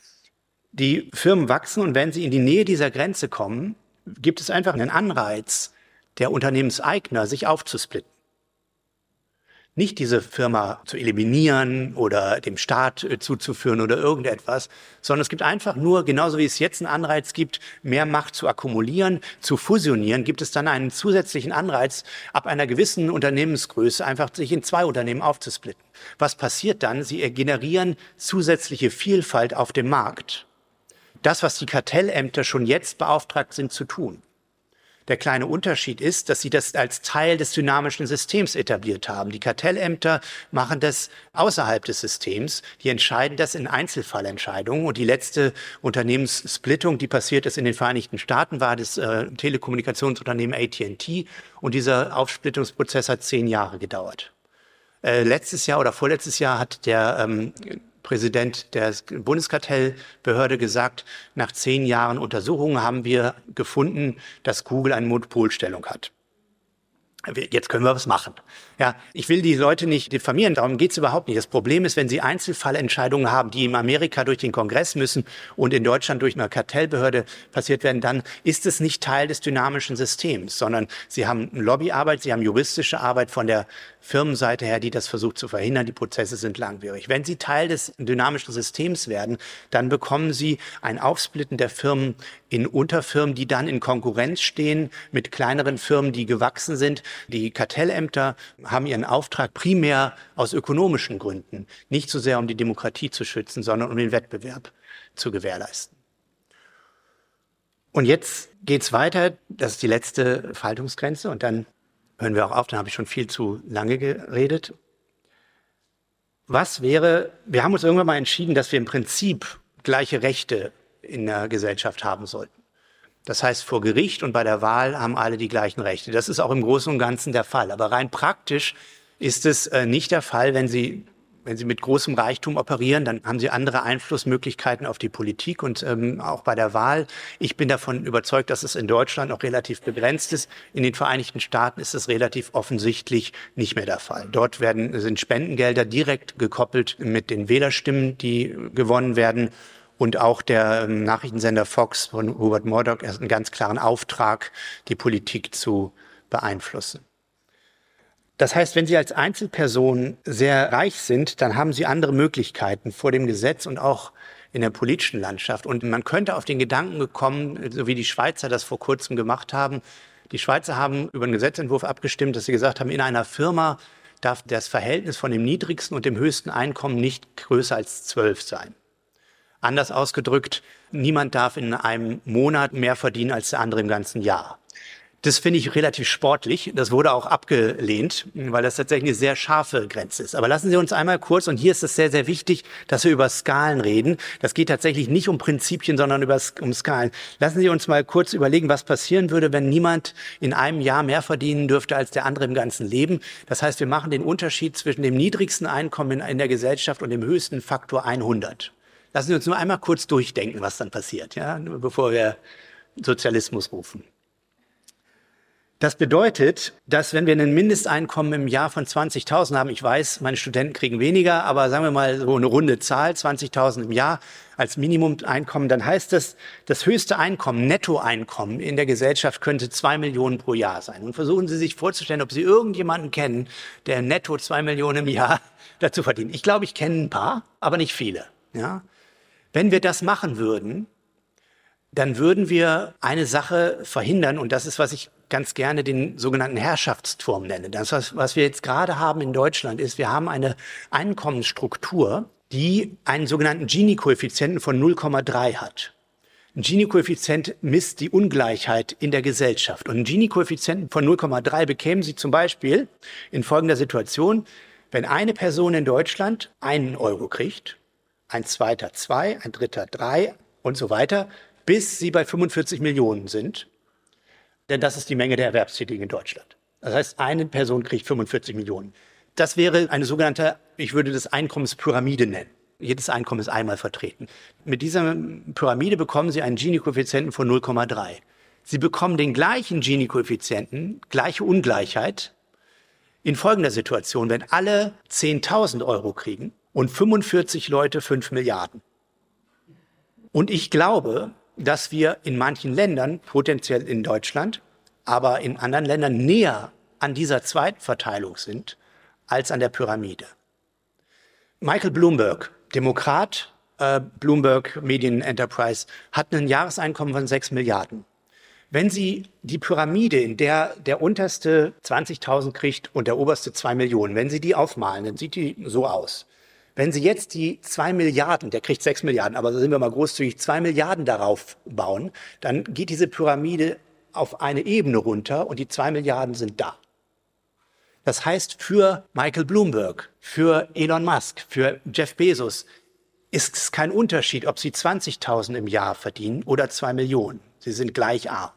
Die Firmen wachsen und wenn sie in die Nähe dieser Grenze kommen, gibt es einfach einen Anreiz der Unternehmenseigner, sich aufzusplitten. Nicht diese Firma zu eliminieren oder dem Staat zuzuführen oder irgendetwas, sondern es gibt einfach nur, genauso wie es jetzt einen Anreiz gibt, mehr Macht zu akkumulieren, zu fusionieren, gibt es dann einen zusätzlichen Anreiz, ab einer gewissen Unternehmensgröße einfach sich in 2 Unternehmen aufzusplitten. Was passiert dann? Sie generieren zusätzliche Vielfalt auf dem Markt. Das, was die Kartellämter schon jetzt beauftragt sind zu tun. Der kleine Unterschied ist, dass sie das als Teil des dynamischen Systems etabliert haben. Die Kartellämter machen das außerhalb des Systems. Die entscheiden das in Einzelfallentscheidungen. Und die letzte Unternehmenssplittung, die passiert ist in den Vereinigten Staaten, war das Telekommunikationsunternehmen AT&T. Und dieser Aufsplittungsprozess hat 10 Jahre gedauert. Letztes Jahr oder vorletztes Jahr hat der Präsident der Bundeskartellbehörde gesagt, nach 10 Jahren Untersuchungen haben wir gefunden, dass Google eine Monopolstellung hat. Jetzt können wir was machen. Ja, ich will die Leute nicht diffamieren, darum geht es überhaupt nicht. Das Problem ist, wenn Sie Einzelfallentscheidungen haben, die in Amerika durch den Kongress müssen und in Deutschland durch eine Kartellbehörde passiert werden, dann ist es nicht Teil des dynamischen Systems, sondern Sie haben Lobbyarbeit, Sie haben juristische Arbeit von der Firmenseite her, die das versucht zu verhindern. Die Prozesse sind langwierig. Wenn Sie Teil des dynamischen Systems werden, dann bekommen Sie ein Aufsplitten der Firmen in Unterfirmen, die dann in Konkurrenz stehen mit kleineren Firmen, die gewachsen sind. Die Kartellämter haben ihren Auftrag primär aus ökonomischen Gründen, nicht so sehr um die Demokratie zu schützen, sondern um den Wettbewerb zu gewährleisten. Und jetzt geht's weiter, das ist die letzte Faltungsgrenze und dann hören wir auch auf, dann habe ich schon viel zu lange geredet. Was wäre, wir haben uns irgendwann mal entschieden, dass wir im Prinzip gleiche Rechte in der Gesellschaft haben sollten. Das heißt, vor Gericht und bei der Wahl haben alle die gleichen Rechte. Das ist auch im Großen und Ganzen der Fall. Aber rein praktisch ist es nicht der Fall, wenn Sie mit großem Reichtum operieren, dann haben Sie andere Einflussmöglichkeiten auf die Politik und auch bei der Wahl. Ich bin davon überzeugt, dass es in Deutschland noch relativ begrenzt ist. In den Vereinigten Staaten ist es relativ offensichtlich nicht mehr der Fall. Dort sind Spendengelder direkt gekoppelt mit den Wählerstimmen, die gewonnen werden. Und auch der Nachrichtensender Fox von Rupert Murdoch hat einen ganz klaren Auftrag, die Politik zu beeinflussen. Das heißt, wenn Sie als Einzelperson sehr reich sind, dann haben Sie andere Möglichkeiten vor dem Gesetz und auch in der politischen Landschaft. Und man könnte auf den Gedanken kommen, so wie die Schweizer das vor kurzem gemacht haben. Die Schweizer haben über einen Gesetzentwurf abgestimmt, dass sie gesagt haben, in einer Firma darf das Verhältnis von dem niedrigsten und dem höchsten Einkommen nicht größer als 12 sein. Anders ausgedrückt, niemand darf in einem Monat mehr verdienen als der andere im ganzen Jahr. Das finde ich relativ sportlich. Das wurde auch abgelehnt, weil das tatsächlich eine sehr scharfe Grenze ist. Aber lassen Sie uns einmal kurz, und hier ist es sehr, sehr wichtig, dass wir über Skalen reden. Das geht tatsächlich nicht um Prinzipien, sondern um Skalen. Lassen Sie uns mal kurz überlegen, was passieren würde, wenn niemand in einem Jahr mehr verdienen dürfte als der andere im ganzen Leben. Das heißt, wir machen den Unterschied zwischen dem niedrigsten Einkommen in der Gesellschaft und dem höchsten Faktor 100. Lassen Sie uns nur einmal kurz durchdenken, was dann passiert, ja, bevor wir Sozialismus rufen. Das bedeutet, dass wenn wir ein Mindesteinkommen im Jahr von 20.000 haben, ich weiß, meine Studenten kriegen weniger, aber sagen wir mal so eine runde Zahl, 20.000 im Jahr als Minimumeinkommen, dann heißt das, das höchste Einkommen, Nettoeinkommen in der Gesellschaft könnte 2 Millionen pro Jahr sein. Und versuchen Sie sich vorzustellen, ob Sie irgendjemanden kennen, der netto 2 Millionen im Jahr dazu verdient. Ich glaube, ich kenne ein paar, aber nicht viele. Ja? Wenn wir das machen würden, dann würden wir eine Sache verhindern, und das ist, was ich ganz gerne den sogenannten Herrschaftsturm nenne. Das, was wir jetzt gerade haben in Deutschland, ist, wir haben eine Einkommensstruktur, die einen sogenannten Gini-Koeffizienten von 0,3 hat. Ein Gini-Koeffizient misst die Ungleichheit in der Gesellschaft. Und einen Gini-Koeffizienten von 0,3 bekämen Sie zum Beispiel in folgender Situation, wenn eine Person in Deutschland 1 Euro kriegt, ein zweiter 2, ein dritter 3 und so weiter, bis sie bei 45 Millionen sind. Denn das ist die Menge der Erwerbstätigen in Deutschland. Das heißt, eine Person kriegt 45 Millionen. Das wäre eine sogenannte, ich würde das Einkommenspyramide nennen. Jedes Einkommen ist einmal vertreten. Mit dieser Pyramide bekommen Sie einen Gini-Koeffizienten von 0,3. Sie bekommen den gleichen Gini-Koeffizienten, gleiche Ungleichheit, in folgender Situation, wenn alle 10.000 Euro kriegen und 45 Leute 5 Milliarden. Und ich glaube, dass wir in manchen Ländern, potenziell in Deutschland, aber in anderen Ländern näher an dieser Zweitverteilung sind, als an der Pyramide. Michael Bloomberg, Demokrat, Bloomberg Median Enterprise, hat ein Jahreseinkommen von 6 Milliarden. Wenn Sie die Pyramide, in der der unterste 20.000 kriegt und der oberste 2 Millionen, wenn Sie die aufmalen, dann sieht die so aus. Wenn Sie jetzt die 2 Milliarden, der kriegt 6 Milliarden, aber da sind wir mal großzügig, 2 Milliarden darauf bauen, dann geht diese Pyramide auf eine Ebene runter und die 2 Milliarden sind da. Das heißt, für Michael Bloomberg, für Elon Musk, für Jeff Bezos ist es kein Unterschied, ob sie 20.000 im Jahr verdienen oder 2 Millionen. Sie sind gleich arm.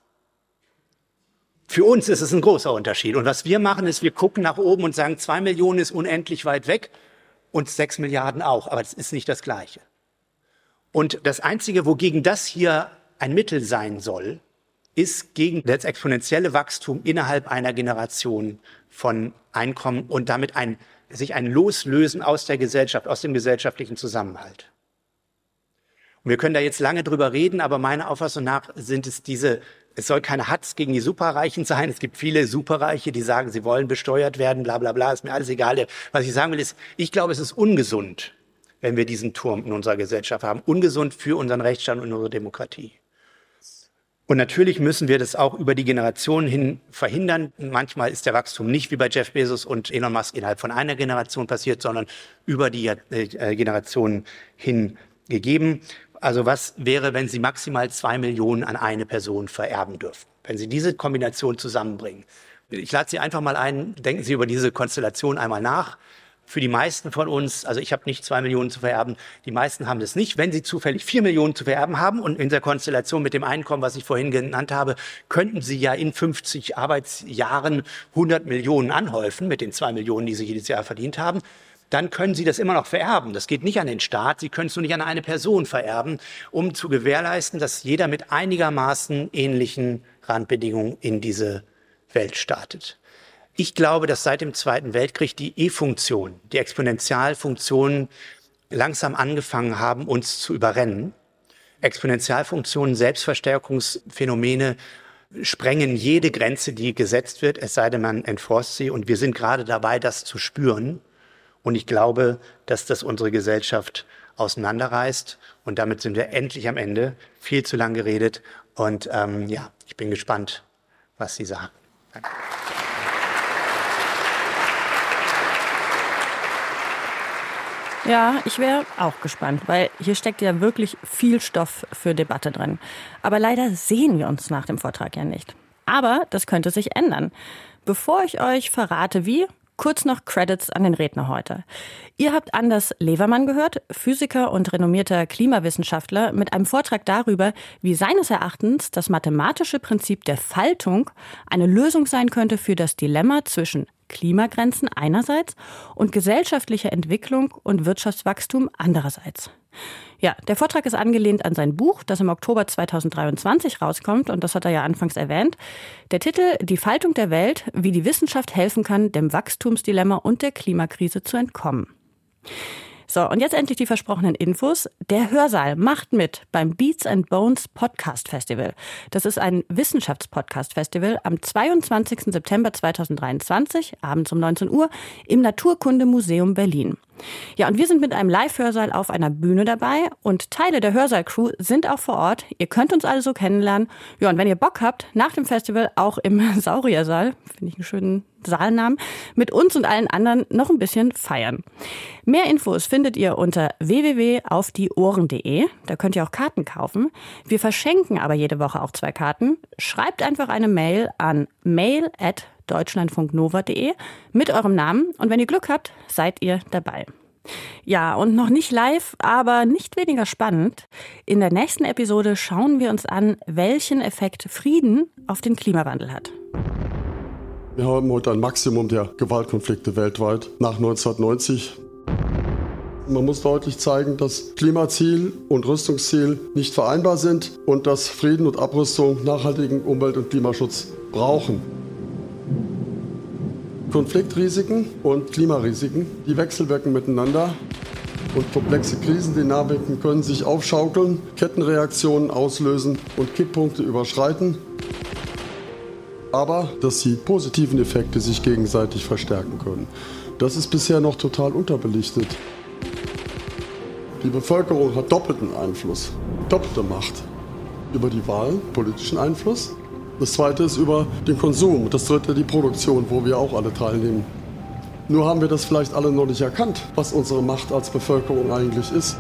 Für uns ist es ein großer Unterschied. Und was wir machen, ist, wir gucken nach oben und sagen, 2 Millionen ist unendlich weit weg und 6 Milliarden auch. Aber das ist nicht das Gleiche. Und das Einzige, wogegen das hier ein Mittel sein soll, ist gegen das exponentielle Wachstum innerhalb einer Generation von Einkommen und damit sich ein Loslösen aus der Gesellschaft, aus dem gesellschaftlichen Zusammenhalt. Und wir können da jetzt lange drüber reden, aber meiner Auffassung nach sind es es soll keine Hatz gegen die Superreichen sein. Es gibt viele Superreiche, die sagen, sie wollen besteuert werden, bla bla bla, ist mir alles egal. Was ich sagen will ist, ich glaube, es ist ungesund, wenn wir diesen Turm in unserer Gesellschaft haben. Ungesund für unseren Rechtsstaat und unsere Demokratie. Und natürlich müssen wir das auch über die Generationen hin verhindern. Manchmal ist der Wachstum nicht wie bei Jeff Bezos und Elon Musk innerhalb von einer Generation passiert, sondern über die Generationen hin gegeben. Also was wäre, wenn Sie maximal 2 Millionen an eine Person vererben dürfen? Wenn Sie diese Kombination zusammenbringen. Ich lade Sie einfach mal ein, denken Sie über diese Konstellation einmal nach. Für die meisten von uns, also ich habe nicht 2 Millionen zu vererben, die meisten haben das nicht. Wenn Sie zufällig 4 Millionen zu vererben haben und in der Konstellation mit dem Einkommen, was ich vorhin genannt habe, könnten Sie ja in 50 Arbeitsjahren 100 Millionen anhäufen mit den 2 Millionen, die Sie jedes Jahr verdient haben. Dann können Sie das immer noch vererben. Das geht nicht an den Staat, Sie können es nur nicht an eine Person vererben, um zu gewährleisten, dass jeder mit einigermaßen ähnlichen Randbedingungen in diese Welt startet. Ich glaube, dass seit dem Zweiten Weltkrieg die E-Funktion, die Exponentialfunktionen langsam angefangen haben, uns zu überrennen. Exponentialfunktionen, Selbstverstärkungsphänomene sprengen jede Grenze, die gesetzt wird, es sei denn, man enforced sie. Und wir sind gerade dabei, das zu spüren. Und ich glaube, dass das unsere Gesellschaft auseinanderreißt. Und damit sind wir endlich am Ende. Viel zu lang geredet. Und ich bin gespannt, was Sie sagen. Danke. Ja, ich wäre auch gespannt, weil hier steckt ja wirklich viel Stoff für Debatte drin. Aber leider sehen wir uns nach dem Vortrag ja nicht. Aber das könnte sich ändern. Bevor ich euch verrate, wie, kurz noch Credits an den Redner heute. Ihr habt Anders Levermann gehört, Physiker und renommierter Klimawissenschaftler, mit einem Vortrag darüber, wie seines Erachtens das mathematische Prinzip der Faltung eine Lösung sein könnte für das Dilemma zwischen Klimagrenzen einerseits und gesellschaftlicher Entwicklung und Wirtschaftswachstum andererseits. Ja, der Vortrag ist angelehnt an sein Buch, das im Oktober 2023 rauskommt. Und das hat er ja anfangs erwähnt. Der Titel: Die Faltung der Welt, wie die Wissenschaft helfen kann, dem Wachstumsdilemma und der Klimakrise zu entkommen. So, und jetzt endlich die versprochenen Infos. Der Hörsaal macht mit beim Beats and Bones Podcast Festival. Das ist ein Wissenschaftspodcast-Festival am 22. September 2023, abends um 19 Uhr, im Naturkundemuseum Berlin. Ja, und wir sind mit einem Live-Hörsaal auf einer Bühne dabei und Teile der Hörsaal-Crew sind auch vor Ort. Ihr könnt uns alle so kennenlernen. Ja, und wenn ihr Bock habt, nach dem Festival auch im Sauriersaal, finde ich einen schönen Saalnamen, mit uns und allen anderen noch ein bisschen feiern. Mehr Infos findet ihr unter www.aufdieohren.de. Da könnt ihr auch Karten kaufen. Wir verschenken aber jede Woche auch 2 Karten. Schreibt einfach eine Mail an mail@deutschlandfunknova.de mit eurem Namen und wenn ihr Glück habt, seid ihr dabei. Ja, und noch nicht live, aber nicht weniger spannend. In der nächsten Episode schauen wir uns an, welchen Effekt Frieden auf den Klimawandel hat. Wir haben heute ein Maximum der Gewaltkonflikte weltweit nach 1990. Man muss deutlich zeigen, dass Klimaziel und Rüstungsziel nicht vereinbar sind und dass Frieden und Abrüstung nachhaltigen Umwelt- und Klimaschutz brauchen. Konfliktrisiken und Klimarisiken, die wechselwirken miteinander und komplexe Krisendynamiken können sich aufschaukeln, Kettenreaktionen auslösen und Kipppunkte überschreiten. Aber dass die positiven Effekte sich gegenseitig verstärken können. Das ist bisher noch total unterbelichtet. Die Bevölkerung hat doppelten Einfluss, doppelte Macht. Über die Wahlen, politischen Einfluss. Das zweite ist über den Konsum. Das dritte die Produktion, wo wir auch alle teilnehmen. Nur haben wir das vielleicht alle noch nicht erkannt, was unsere Macht als Bevölkerung eigentlich ist.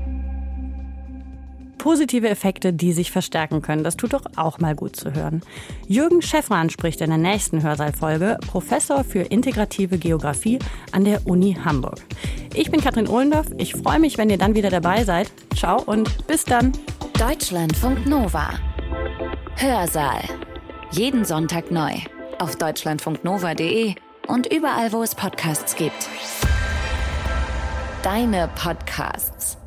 Positive Effekte, die sich verstärken können. Das tut doch auch mal gut zu hören. Jürgen Schäffran spricht in der nächsten Hörsaalfolge, Professor für integrative Geografie an der Uni Hamburg. Ich bin Katrin Ohlendorf. Ich freue mich, wenn ihr dann wieder dabei seid. Ciao und bis dann. Deutschlandfunk Nova. Hörsaal. Jeden Sonntag neu. Auf deutschlandfunknova.de und überall, wo es Podcasts gibt. Deine Podcasts.